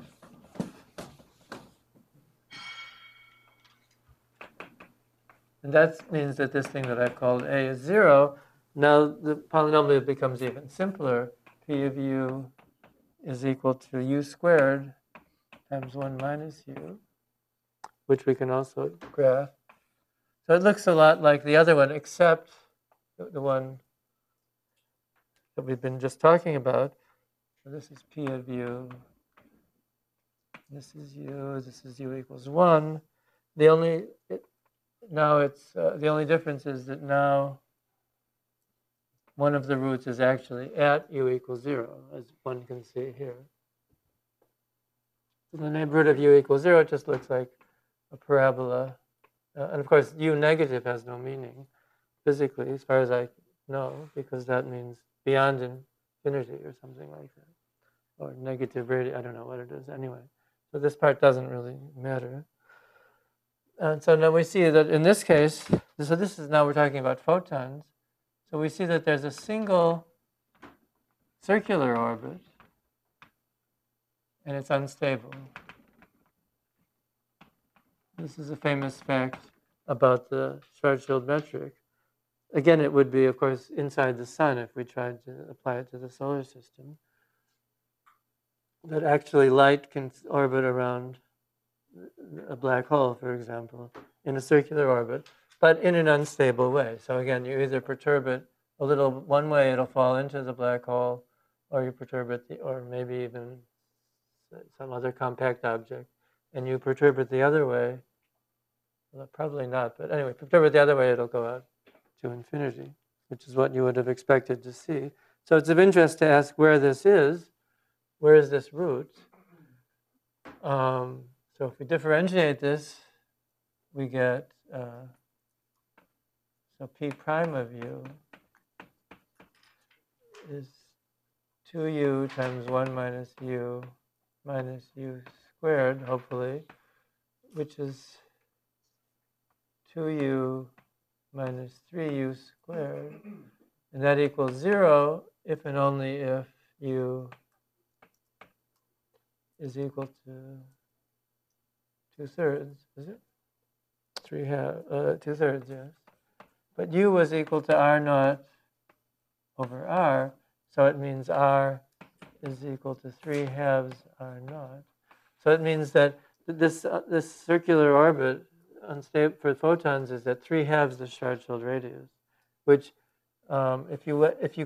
And that means that this thing that I've called A is 0. Now the polynomial becomes even simpler. P of u is equal to u squared times 1 minus u, which we can also graph. So it looks a lot like the other one, except the one that we've been just talking about. So this is P of u. This is u equals 1. The only difference is that now one of the roots is actually at u equals 0, as one can see here. So the neighborhood of u equals 0 just looks like a parabola. And of course, u negative has no meaning physically, as far as I know, because that means beyond infinity or something like that. Or negative radius, I don't know what it is anyway. So this part doesn't really matter. And so now we see that in this case, so this is now we're talking about photons. So we see that there's a single circular orbit, and it's unstable. This is a famous fact about the Schwarzschild metric. Again, it would be, of course, inside the sun if we tried to apply it to the solar system. But actually, light can orbit around a black hole, for example, in a circular orbit, but in an unstable way. So again, you either perturb it a little one way, it'll fall into the black hole, or you perturb it, or maybe even some other compact object, and you perturb it the other way. Well, probably not, but anyway, perturb it the other way, it'll go out to infinity, which is what you would have expected to see. So it's of interest to ask where this is. Where is this root? So if we differentiate this, we get, so P prime of u is 2u times 1 minus u squared, hopefully, which is 2u minus 3u squared. And that equals 0 if and only if u is equal to 2/3, is it? 2/3, yes. But u was equal to r naught over r, so it means r is equal to 3/2 r naught. So it means that this circular orbit unstable for photons is at 3/2 the Schwarzschild radius, which if you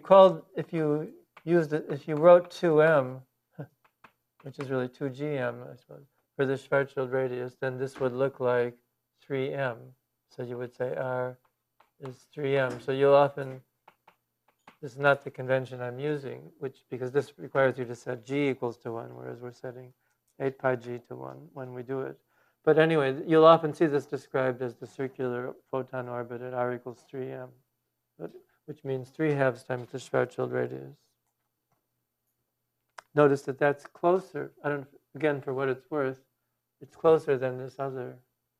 wrote 2m, which is really 2gm, I suppose, for the Schwarzschild radius, then this would look like 3m. So you would say r is 3m. So you'll often, this is not the convention I'm using, because this requires you to set g equals to 1, whereas we're setting 8 pi g to 1 when we do it. But anyway, you'll often see this described as the circular photon orbit at r equals 3m, which means 3/2 times the Schwarzschild radius. Notice that that's closer. I don't. Again, for what it's worth, it's closer than this other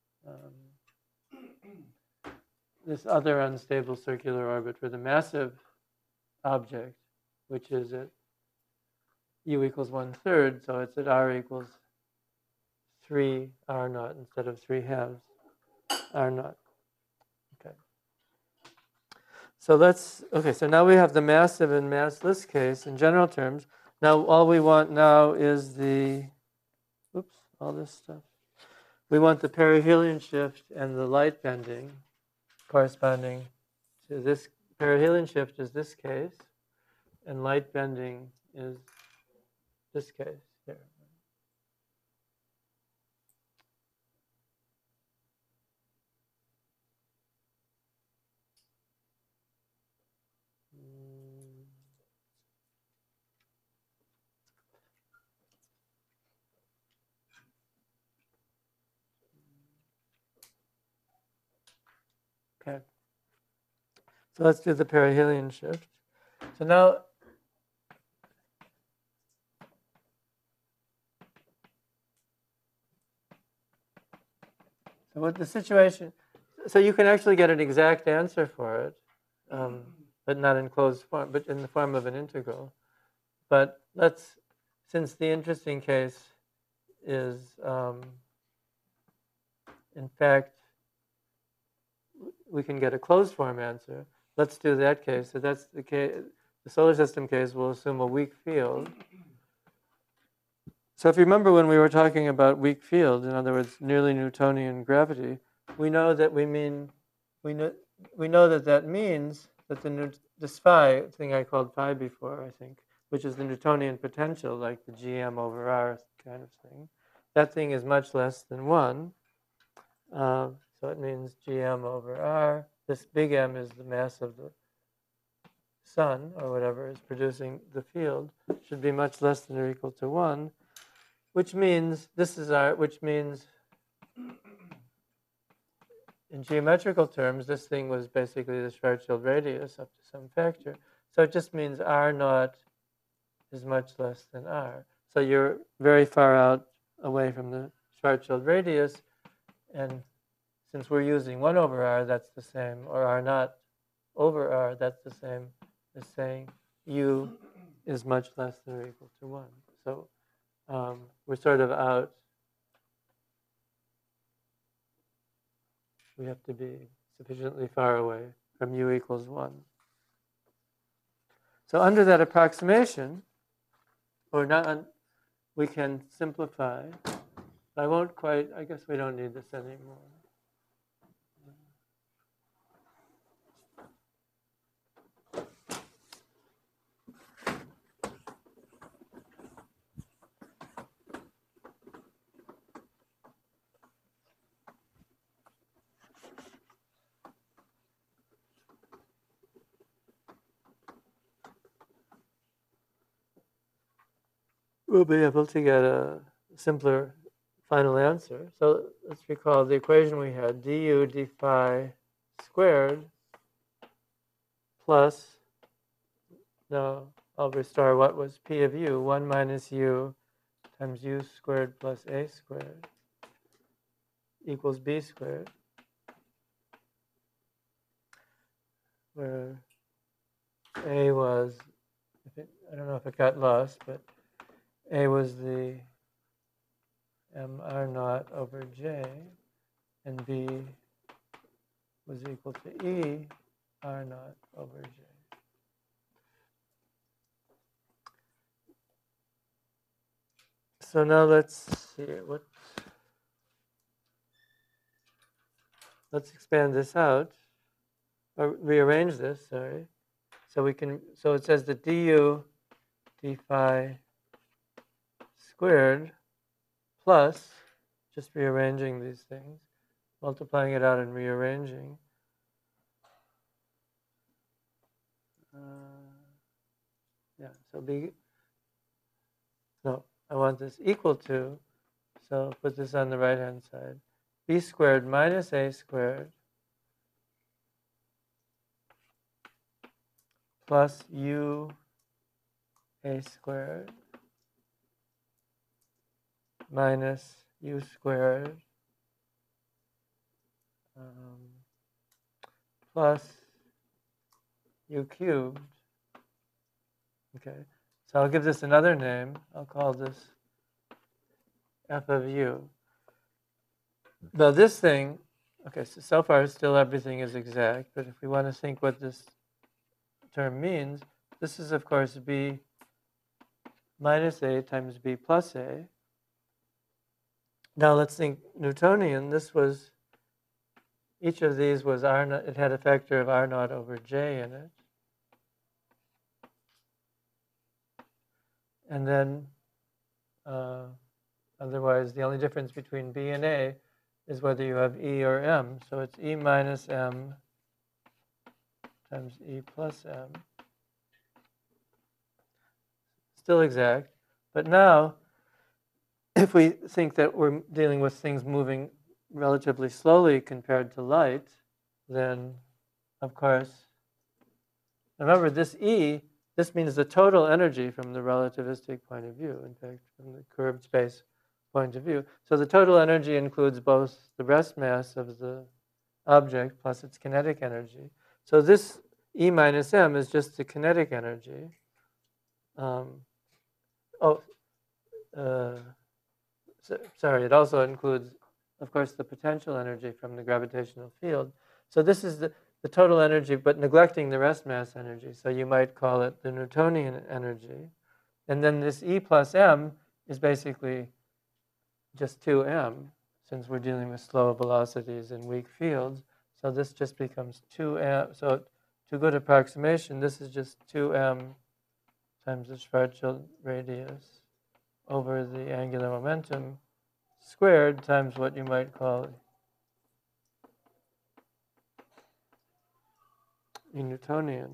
unstable circular orbit for the massive object, which is at u equals 1/3, so it's at r equals 3 r naught instead of 3/2 r naught. Okay. So so now we have the massive and massless case in general terms. Now all we want now is all this stuff. We want the perihelion shift and the light bending corresponding to this. Perihelion shift is this case, and light bending is this case here. Okay. So let's do the perihelion shift. So now, so what the situation, so you can actually get an exact answer for it, but not in closed form, but in the form of an integral. But since the interesting case is, in fact, we can get a closed form answer. Let's do that case. So that's the case. The solar system case will assume a weak field. So if you remember when we were talking about weak field, in other words, nearly Newtonian gravity, we know that means that this phi thing I called phi before, I think, which is the Newtonian potential, like the GM over R kind of thing, that thing is much less than 1. So it means GM over R. This big M is the mass of the sun, or whatever is producing the field, should be much less than or equal to 1, which means in geometrical terms, this thing was basically the Schwarzschild radius up to some factor. So it just means R naught is much less than R. So you're very far out away from the Schwarzschild radius, and since we're using 1 over R, that's the same, or R naught over R, that's the same as saying U is much less than or equal to 1. So we're sort of out. We have to be sufficiently far away from U equals 1. So under that approximation, we can simplify. I guess we don't need this anymore. We'll be able to get a simpler final answer. So let's recall the equation we had, du d phi squared plus, no, I'll restore what was p of u, 1 minus u times u squared plus a squared equals b squared, where a was, I don't know if it got lost, but a was the mr naught over j, and b was equal to e r naught over j. So now let's see let's expand this out, or rearrange this, sorry. So it says that du d phi squared plus, just rearranging these things, multiplying it out and rearranging. I want this equal to, so put this on the right-hand side. B squared minus a squared plus u a squared minus u squared plus u cubed. Okay, so I'll give this another name. I'll call this f of u. Now this thing, okay, so far still everything is exact, but if we want to think what this term means, this is of course b minus a times b plus a. Now let's think Newtonian. This was, each of these was r naught, it had a factor of r naught over j in it. And then otherwise the only difference between b and a is whether you have e or m. So it's e minus m times e plus m. Still exact. But now, if we think that we're dealing with things moving relatively slowly compared to light, then, of course, remember this E, this means the total energy from the relativistic point of view, in fact, from the curved space point of view. So the total energy includes both the rest mass of the object plus its kinetic energy. So this E minus m is just the kinetic energy. Sorry, it also includes, of course, the potential energy from the gravitational field. So this is the total energy, but neglecting the rest mass energy. So you might call it the Newtonian energy. And then this E plus m is basically just 2m, since we're dealing with slow velocities and weak fields. So this just becomes 2m. So to good approximation, this is just 2m times the Schwarzschild radius over the angular momentum squared times what you might call E Newtonian,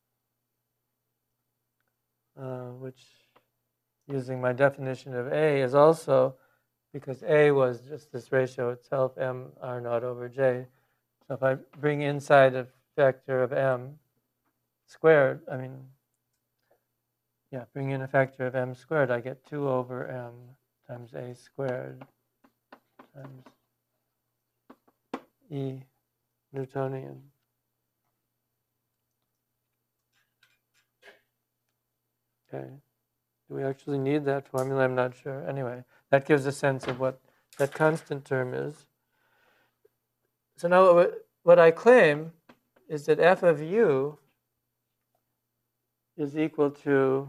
which, using my definition of A, is also, because A was just this ratio itself, m r naught over j. So if I bring inside a factor of m squared, bring in a factor of m squared, I get 2 over m times a squared times E Newtonian. Okay. Do we actually need that formula? I'm not sure. Anyway, that gives a sense of what that constant term is. So now what I claim is that f of u is equal to,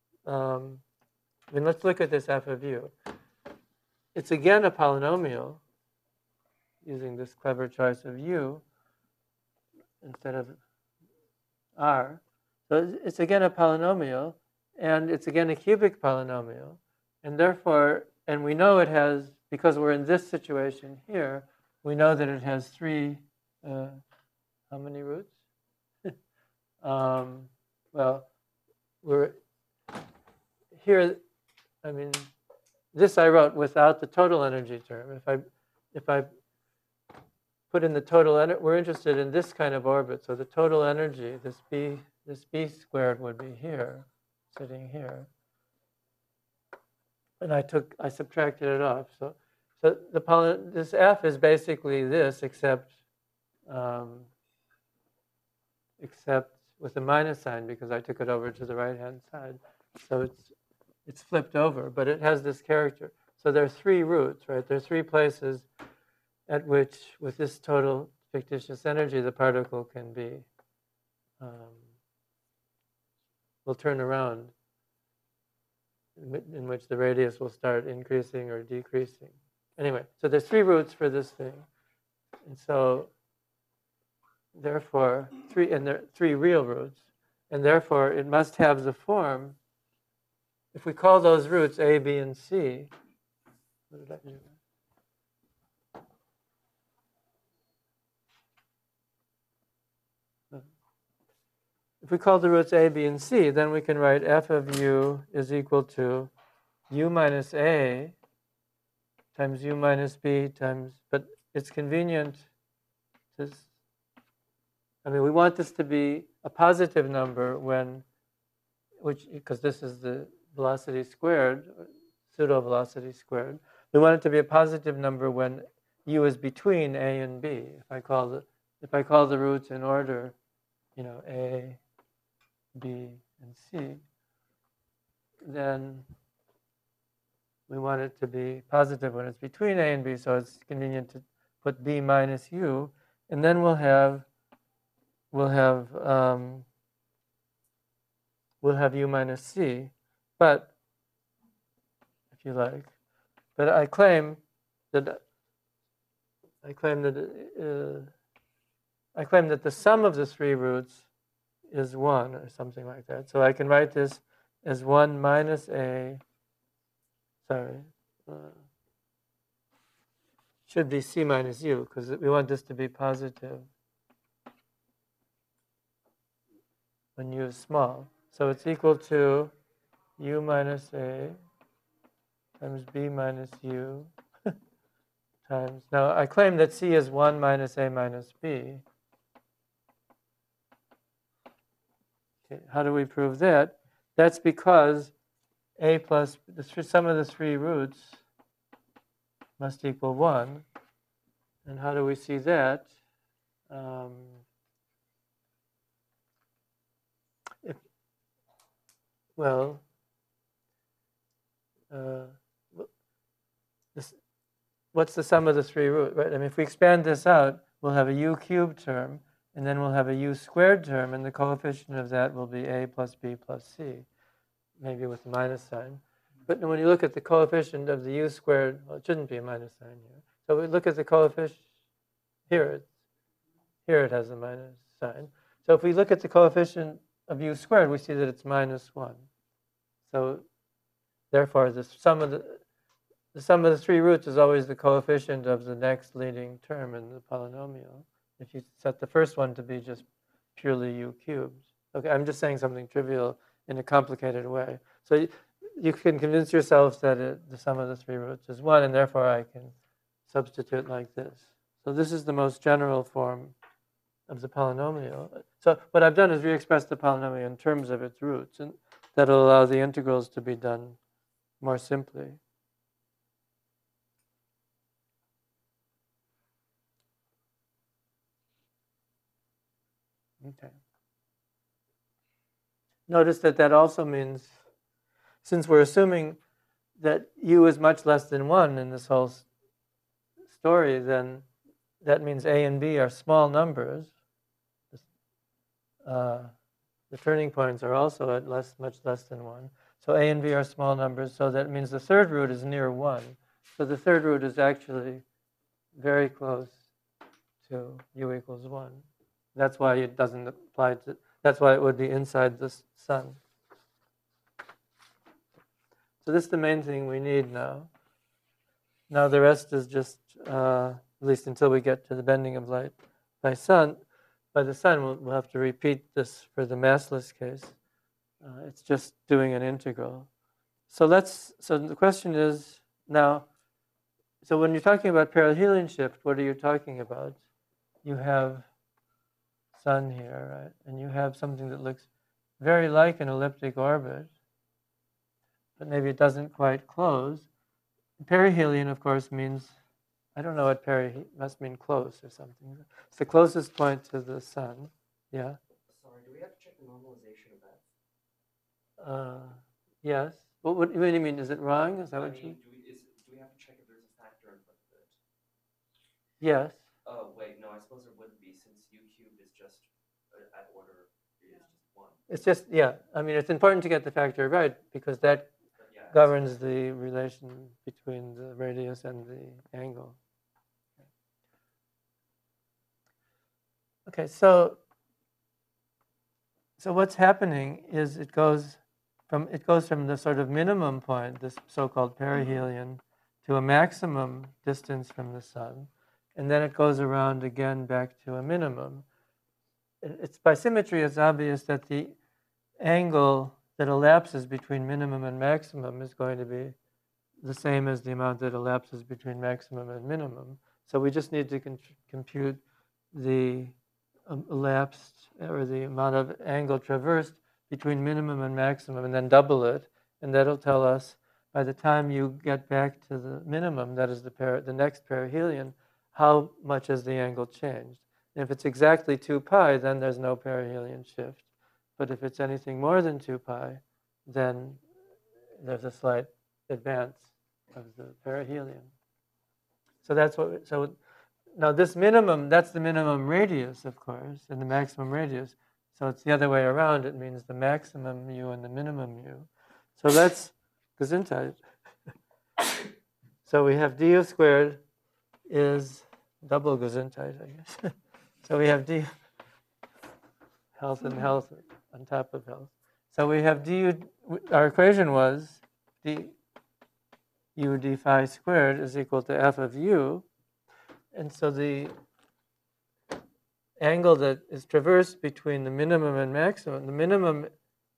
let's look at this f of u. It's again a polynomial, using this clever choice of u instead of r. So it's again a polynomial, and it's again a cubic polynomial. And therefore, and we know it has, because we're in this situation here, we know that it has three, how many roots? Well, we're here, this I wrote without the total energy term. If I put in the total energy, we're interested in this kind of orbit. So the total energy, this b squared would be here, sitting here. And I subtracted it off. So this f is basically this, except with a minus sign, because I took it over to the right-hand side. So it's flipped over, but it has this character. So there are three roots, right? There are three places at which, with this total fictitious energy, the particle can be, will turn around, in which the radius will start increasing or decreasing. Anyway, so there's three roots for this thing. And so, therefore, there are three real roots. And therefore, it must have the form, if we call those roots A, B, and C, what did I do? If we call the roots A, B, and C, then we can write f of u is equal to u minus a times u minus b times, but it's convenient to, I mean, we want this to be a positive number when, because this is the velocity squared, pseudo velocity squared. We want it to be a positive number when u is between a and b. If I call the roots in order, a, b, and c, then we want it to be positive when it's between a and b. So it's convenient to put b minus u, and then we'll have u minus c, but if you like, but I claim that the sum of the three roots is 1 or something like that. So I can write this as 1 minus a. Sorry, should be c minus u because we want this to be positive when u is small. So it's equal to u minus a times b minus u times. Now I claim that c is 1 minus a minus b. Okay, how do we prove that? That's because a plus the sum of the three roots must equal 1. And how do we see that? What's the sum of the three roots? Right? I mean, if we expand this out, we'll have a u cubed term, and then we'll have a u squared term, and the coefficient of that will be a plus b plus c, maybe with a minus sign. But when you look at the coefficient of the u squared, well, it shouldn't be a minus sign here. So we look at the coefficient here. Here it has a minus sign. So if we look at the coefficient of u squared, we see that it's minus 1. So therefore, the sum of the three roots is always the coefficient of the next leading term in the polynomial. If you set the first one to be just purely u cubed. Okay, I'm just saying something trivial in a complicated way. So you can convince yourselves that the sum of the three roots is 1, and therefore I can substitute like this. So this is the most general form of the polynomial. So what I've done is re-express the polynomial in terms of its roots, and that'll allow the integrals to be done more simply. Okay. Notice that also means, since we're assuming that u is much less than 1 in this whole story, then that means a and b are small numbers. The turning points are also at much less than 1. So a and b are small numbers, so that means the third root is near 1. So the third root is actually very close to u equals 1. That's why it doesn't apply to, that's why it would be inside the sun. So this is the main thing we need now. Now the rest is just, at least until we get to the bending of light by the sun, we'll have to repeat this for the massless case. It's just doing an integral. So the question is now, so when you're talking about perihelion shift, what are you talking about? You have sun here, right? And you have something that looks very like an elliptic orbit, but maybe it doesn't quite close. Perihelion, of course, means, I don't know what must mean close or something. It's the closest point to the sun. Yeah? Sorry, do we have to check the normalization of that? Yes. What do you mean? Is it wrong? Is that what you? Do we have to check if there's a factor in front of it? Yes. Oh, wait, no, I suppose there wouldn't be, since u cubed is just at order, is just 1. It's just, yeah. I mean, it's important to get the factor right because that Yeah, governs the relation between the radius and the angle. Okay, so what's happening is it goes from the sort of minimum point, this so-called perihelion, to a maximum distance from the sun, and then it goes around again back to a minimum. It's by symmetry, it's obvious that the angle that elapses between minimum and maximum is going to be the same as the amount that elapses between maximum and minimum. So we just need to compute the elapsed, or the amount of angle traversed between minimum and maximum, and then double it, and that'll tell us by the time you get back to the minimum, that is the next perihelion, how much has the angle changed. And if it's exactly 2 pi, then there's no perihelion shift. But if it's anything more than 2 pi, then there's a slight advance of the perihelion. So that's what. So now this minimum, that's the minimum radius, of course, and the maximum radius. So it's the other way around. It means the maximum mu and the minimum mu. So that's Gesundheit. So we have du squared is double Gesundheit, I guess. So we have d health and health on top of health. So we have du. Our equation was d u d phi squared is equal to f of u, and so the angle that is traversed between the minimum and maximum, the minimum.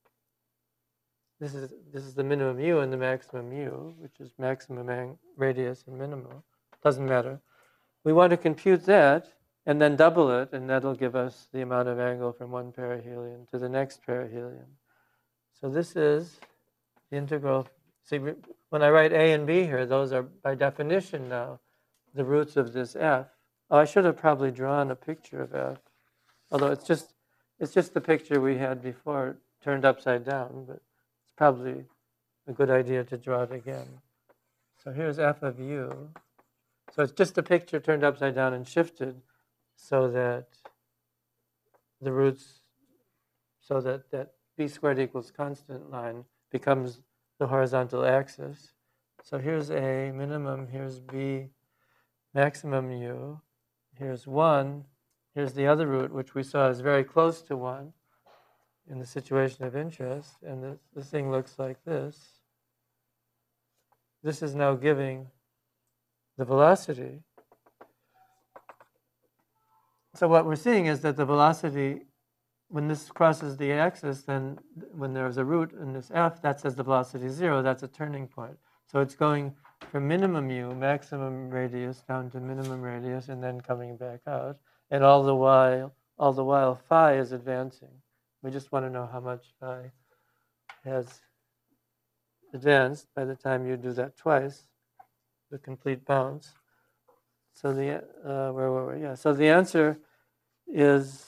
This is the minimum mu and the maximum mu, which is maximum radius and minimum. Doesn't matter. We want to compute that and then double it, and that'll give us the amount of angle from one perihelion to the next perihelion. So this is the integral. See, when I write a and b here, those are by definition now the roots of this f. Oh, I should have probably drawn a picture of f, although it's just the picture we had before turned upside down, but it's probably a good idea to draw it again. So here's f of u. So it's just a picture turned upside down and shifted so that the roots, so that b squared equals constant line becomes the horizontal axis. So here's a minimum, here's b maximum u, here's 1, here's the other root, which we saw is very close to 1 in the situation of interest, and this thing looks like this. This is now giving the velocity. So what we're seeing is that the velocity, when this crosses the axis, then when there's a root in this f, that says the velocity is 0, that's a turning point. So it's going from minimum mu, maximum radius, down to minimum radius, and then coming back out. And all the while phi is advancing. We just want to know how much phi has advanced by the time you do that twice, the complete bounce. So the where were we? Yeah. So the answer is.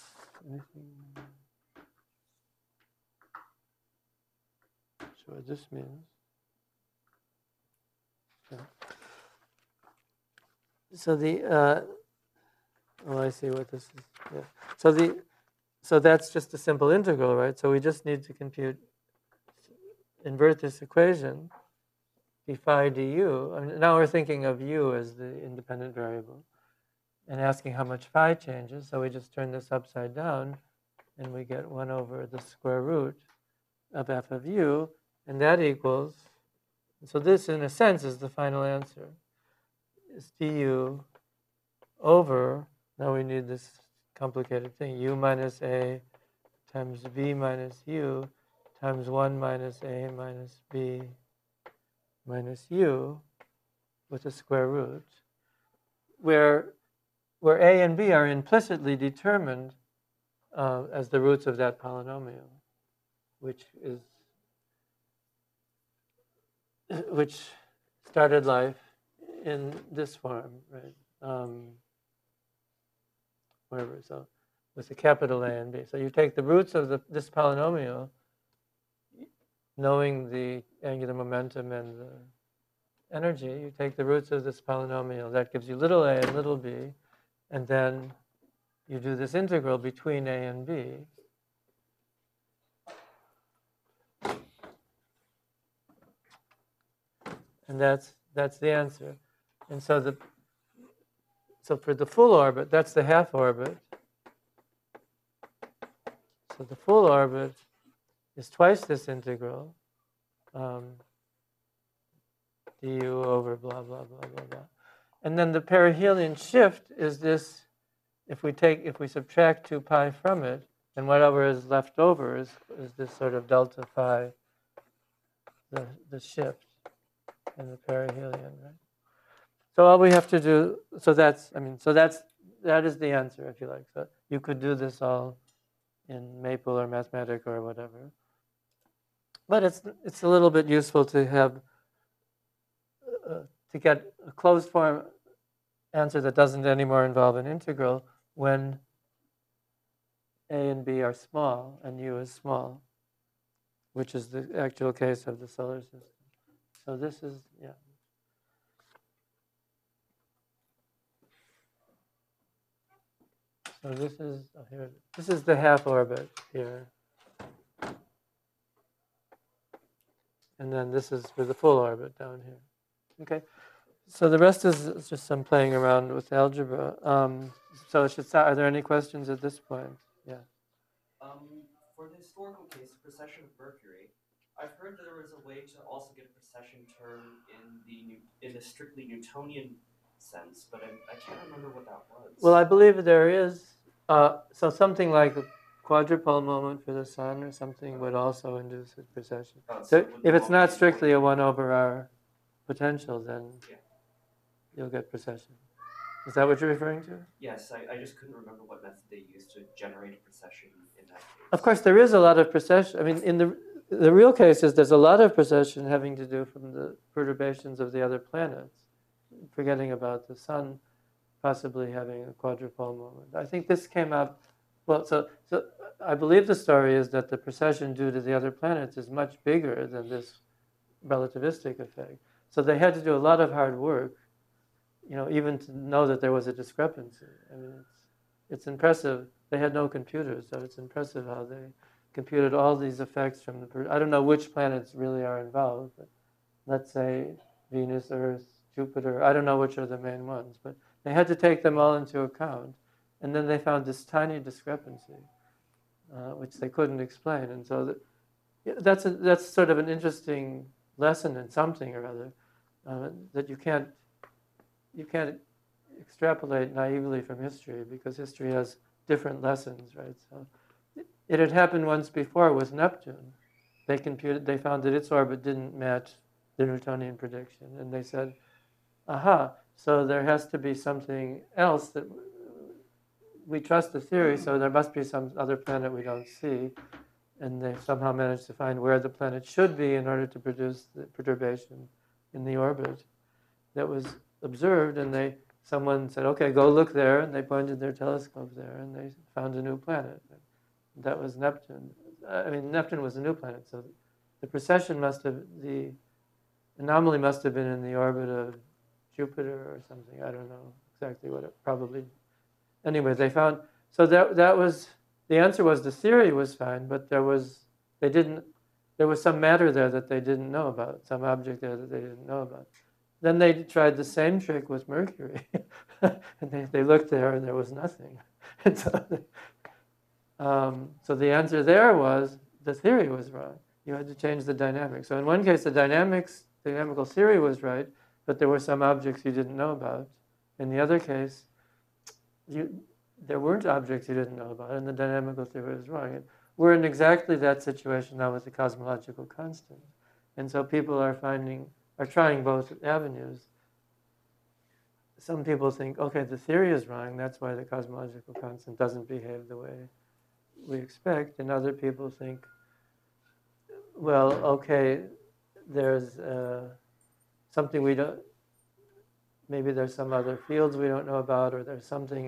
So what this means. Okay. So the I see what this is. Yeah. So that's just a simple integral, right? So we just need to invert this equation, d phi du. I mean, now we're thinking of u as the independent variable and asking how much phi changes. So we just turn this upside down and we get 1 over the square root of f of u, and that equals, so this in a sense is the final answer, is du over, now we need this complicated thing, u minus a times b minus u times 1 minus a minus b minus u with a square root, where a and b are implicitly determined as the roots of that polynomial, which started life in this form, right? Whatever, so with a capital A and B. So you take the roots of this polynomial, knowing the angular momentum and the energy, you take the roots of this polynomial, that gives you little a and little b, and then you do this integral between a and b. And that's the answer. And so for the full orbit, that's the half orbit. So the full orbit is twice this integral, du over blah, blah, blah, blah, blah. And then the perihelion shift is this, if we subtract 2 pi from it, then whatever is left over is this sort of delta phi, the shift in the perihelion, right? So all we have to do, so that's that is the answer, if you like. So you could do this all in Maple or Mathematic or whatever. But it's a little bit useful to have to get a closed form answer that doesn't anymore involve an integral when a and b are small and u is small, which is the actual case of the solar system. So this is, yeah. So this is, oh, here, this is the half orbit here. And then this is for the full orbit down here. Okay. So the rest is just some playing around with algebra. So it should start, are there any questions at this point? Yeah. For the historical case, the precession of Mercury, I've heard that there was a way to also get a precession term in the strictly Newtonian sense, but I can't remember what that was. Well, I believe there is. So something like a quadrupole moment for the sun or something would also induce a precession. So if it's not strictly a 1 over r potential, then you'll get precession. Is that what you're referring to? Yes, I just couldn't remember what method they used to generate a precession in that case. Of course, there is a lot of precession. I mean, in the real case is there's a lot of precession having to do from the perturbations of the other planets, forgetting about the sun possibly having a quadrupole moment. I think this came up, well, so I believe the story is that the precession due to the other planets is much bigger than this relativistic effect. So they had to do a lot of hard work, even to know that there was a discrepancy. I mean, it's impressive. They had no computers, so it's impressive how they computed all these effects from I don't know which planets really are involved, but let's say Venus, Earth, Jupiter, I don't know which are the main ones, but they had to take them all into account. And then they found this tiny discrepancy, which they couldn't explain. And so that's sort of an interesting lesson in something or other, that you can't extrapolate naively from history, because history has different lessons, right? So it had happened once before with Neptune. They found that its orbit didn't match the Newtonian prediction, and they said, aha, so there has to be something else that we trust the theory, so there must be some other planet we don't see. And they somehow managed to find where the planet should be in order to produce the perturbation in the orbit that was observed. And someone said, okay, go look there. And they pointed their telescope there, and they found a new planet. That was Neptune. Neptune was a new planet, so the anomaly must have been in the orbit of Jupiter or something. I don't know exactly what it probably. Anyway, they found, so that was, the answer was the theory was fine, but there was some matter there that they didn't know about, some object there that they didn't know about. Then they tried the same trick with Mercury, and they looked there and there was nothing. And so the answer there was the theory was wrong. You had to change the dynamics. So in one case, the dynamical theory was right, but there were some objects you didn't know about. In the other case, there weren't objects you didn't know about, and the dynamical theory was wrong. And we're in exactly that situation now with the cosmological constant. And so people are trying both avenues. Some people think, okay, the theory is wrong, that's why the cosmological constant doesn't behave the way we expect. And other people think, well, okay, there's something we don't, maybe there's some other fields we don't know about, or there's something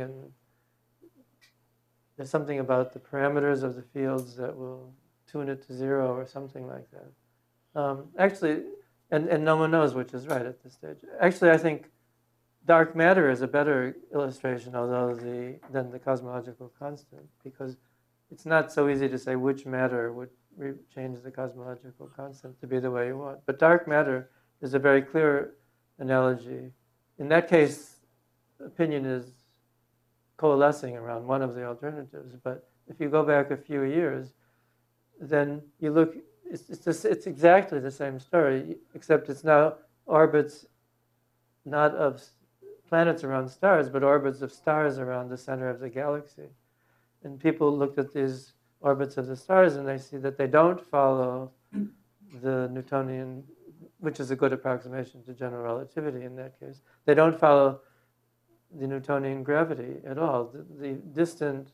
about the parameters of the fields that will tune it to zero or something like that. Actually, and no one knows which is right at this stage. Actually, I think dark matter is a better illustration, than the cosmological constant, because it's not so easy to say which matter would change the cosmological constant to be the way you want. But dark matter is a very clear analogy. In that case, opinion is coalescing around one of the alternatives. But if you go back a few years, then you look, it's exactly the same story, except it's now orbits not of planets around stars, but orbits of stars around the center of the galaxy. And people looked at these orbits of the stars and they see that they don't follow the Newtonian, which is a good approximation to general relativity in that case. They don't follow the Newtonian gravity at all. The distant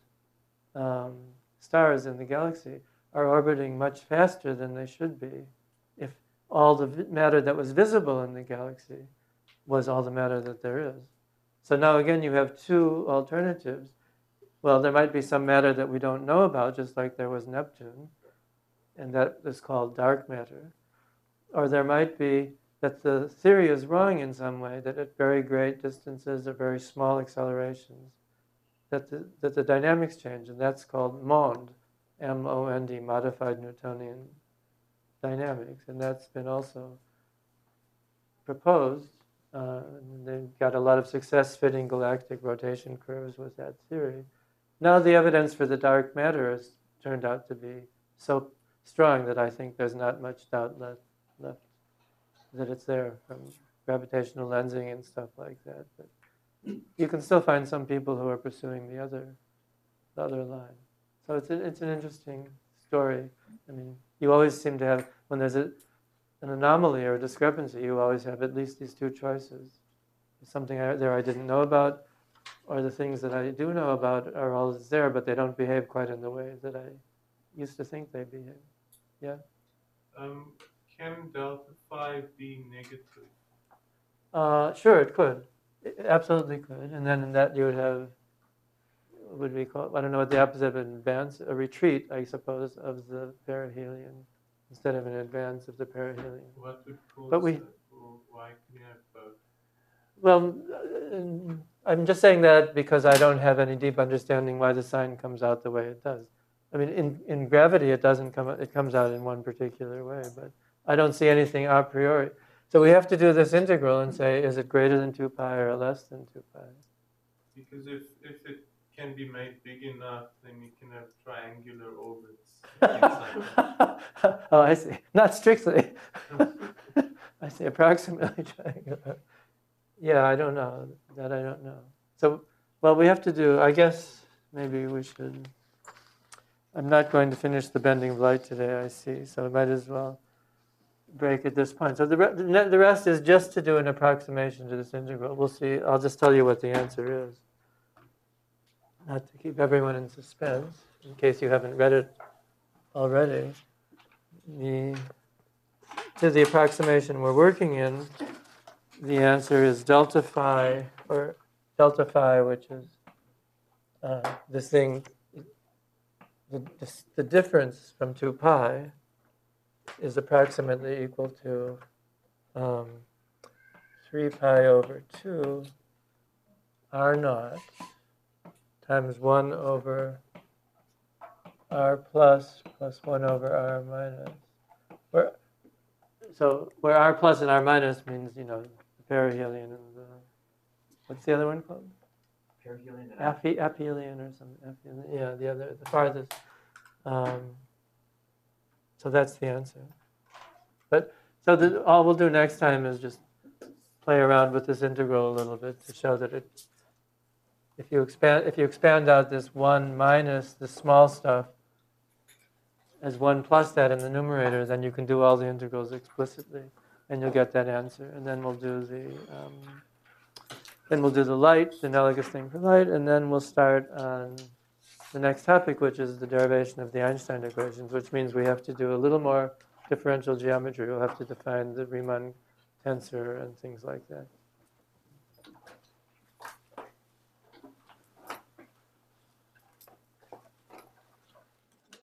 stars in the galaxy are orbiting much faster than they should be if all the matter that was visible in the galaxy was all the matter that there is. So now again you have two alternatives. Well, there might be some matter that we don't know about, just like there was Neptune, and that is called dark matter. Or there might be that the theory is wrong in some way, that at very great distances or very small accelerations, that the dynamics change, and that's called MOND, M-O-N-D, modified Newtonian dynamics, and that's been also proposed. And they've got a lot of success fitting galactic rotation curves with that theory. Now the evidence for the dark matter has turned out to be so strong that I think there's not much doubt left that it's there from gravitational lensing and stuff like that. But you can still find some people who are pursuing the other line. So it's an interesting story. I mean, you always seem to have, when there's an anomaly or a discrepancy, you always have at least these two choices. There's something there I didn't know about, or the things that I do know about are always there, but they don't behave quite in the way that I used to think they behave. Yeah? Can delta phi be negative? Sure, it could. It absolutely could. And then in that you would have, what would we call it? I don't know what the opposite of an advance, a retreat, I suppose, of the perihelion instead of an advance of the perihelion. What would cause But we- that? Or why can you have both? Well, I'm just saying that because I don't have any deep understanding why the sign comes out the way it does. I mean, in gravity, it doesn't come. It comes out in one particular way, but I don't see anything a priori. So we have to do this integral and say, is it greater than 2 pi or less than 2 pi? Because if it can be made big enough, then you can have triangular orbits. Oh, I see. Not strictly. I see. Approximately triangular. Yeah, I don't know. That I don't know. So, well, we have to do, I guess maybe we should. I'm not going to finish the bending of light today, I see. So I might as well break at this point. So the rest is just to do an approximation to this integral. We'll see. I'll just tell you what the answer is. Not to keep everyone in suspense, in case you haven't read it already. To the approximation we're working in, the answer is delta phi, which is this thing, the difference from 2 pi is approximately equal to 3 pi over 2 r naught times 1 over r plus 1 over r minus. Where r plus and r minus means, the perihelion and the, what's the other one called? Perihelion and Aphelion or something. Yeah, the farthest. So that's the answer. But so all we'll do next time is just play around with this integral a little bit to show that if you expand out this 1 minus the small stuff as 1 plus that in the numerator, then you can do all the integrals explicitly, and you'll get that answer. And then we'll do the light, the analogous thing for light, and then we'll start on the next topic, which is the derivation of the Einstein equations, which means we have to do a little more differential geometry. We'll have to define the Riemann tensor and things like that.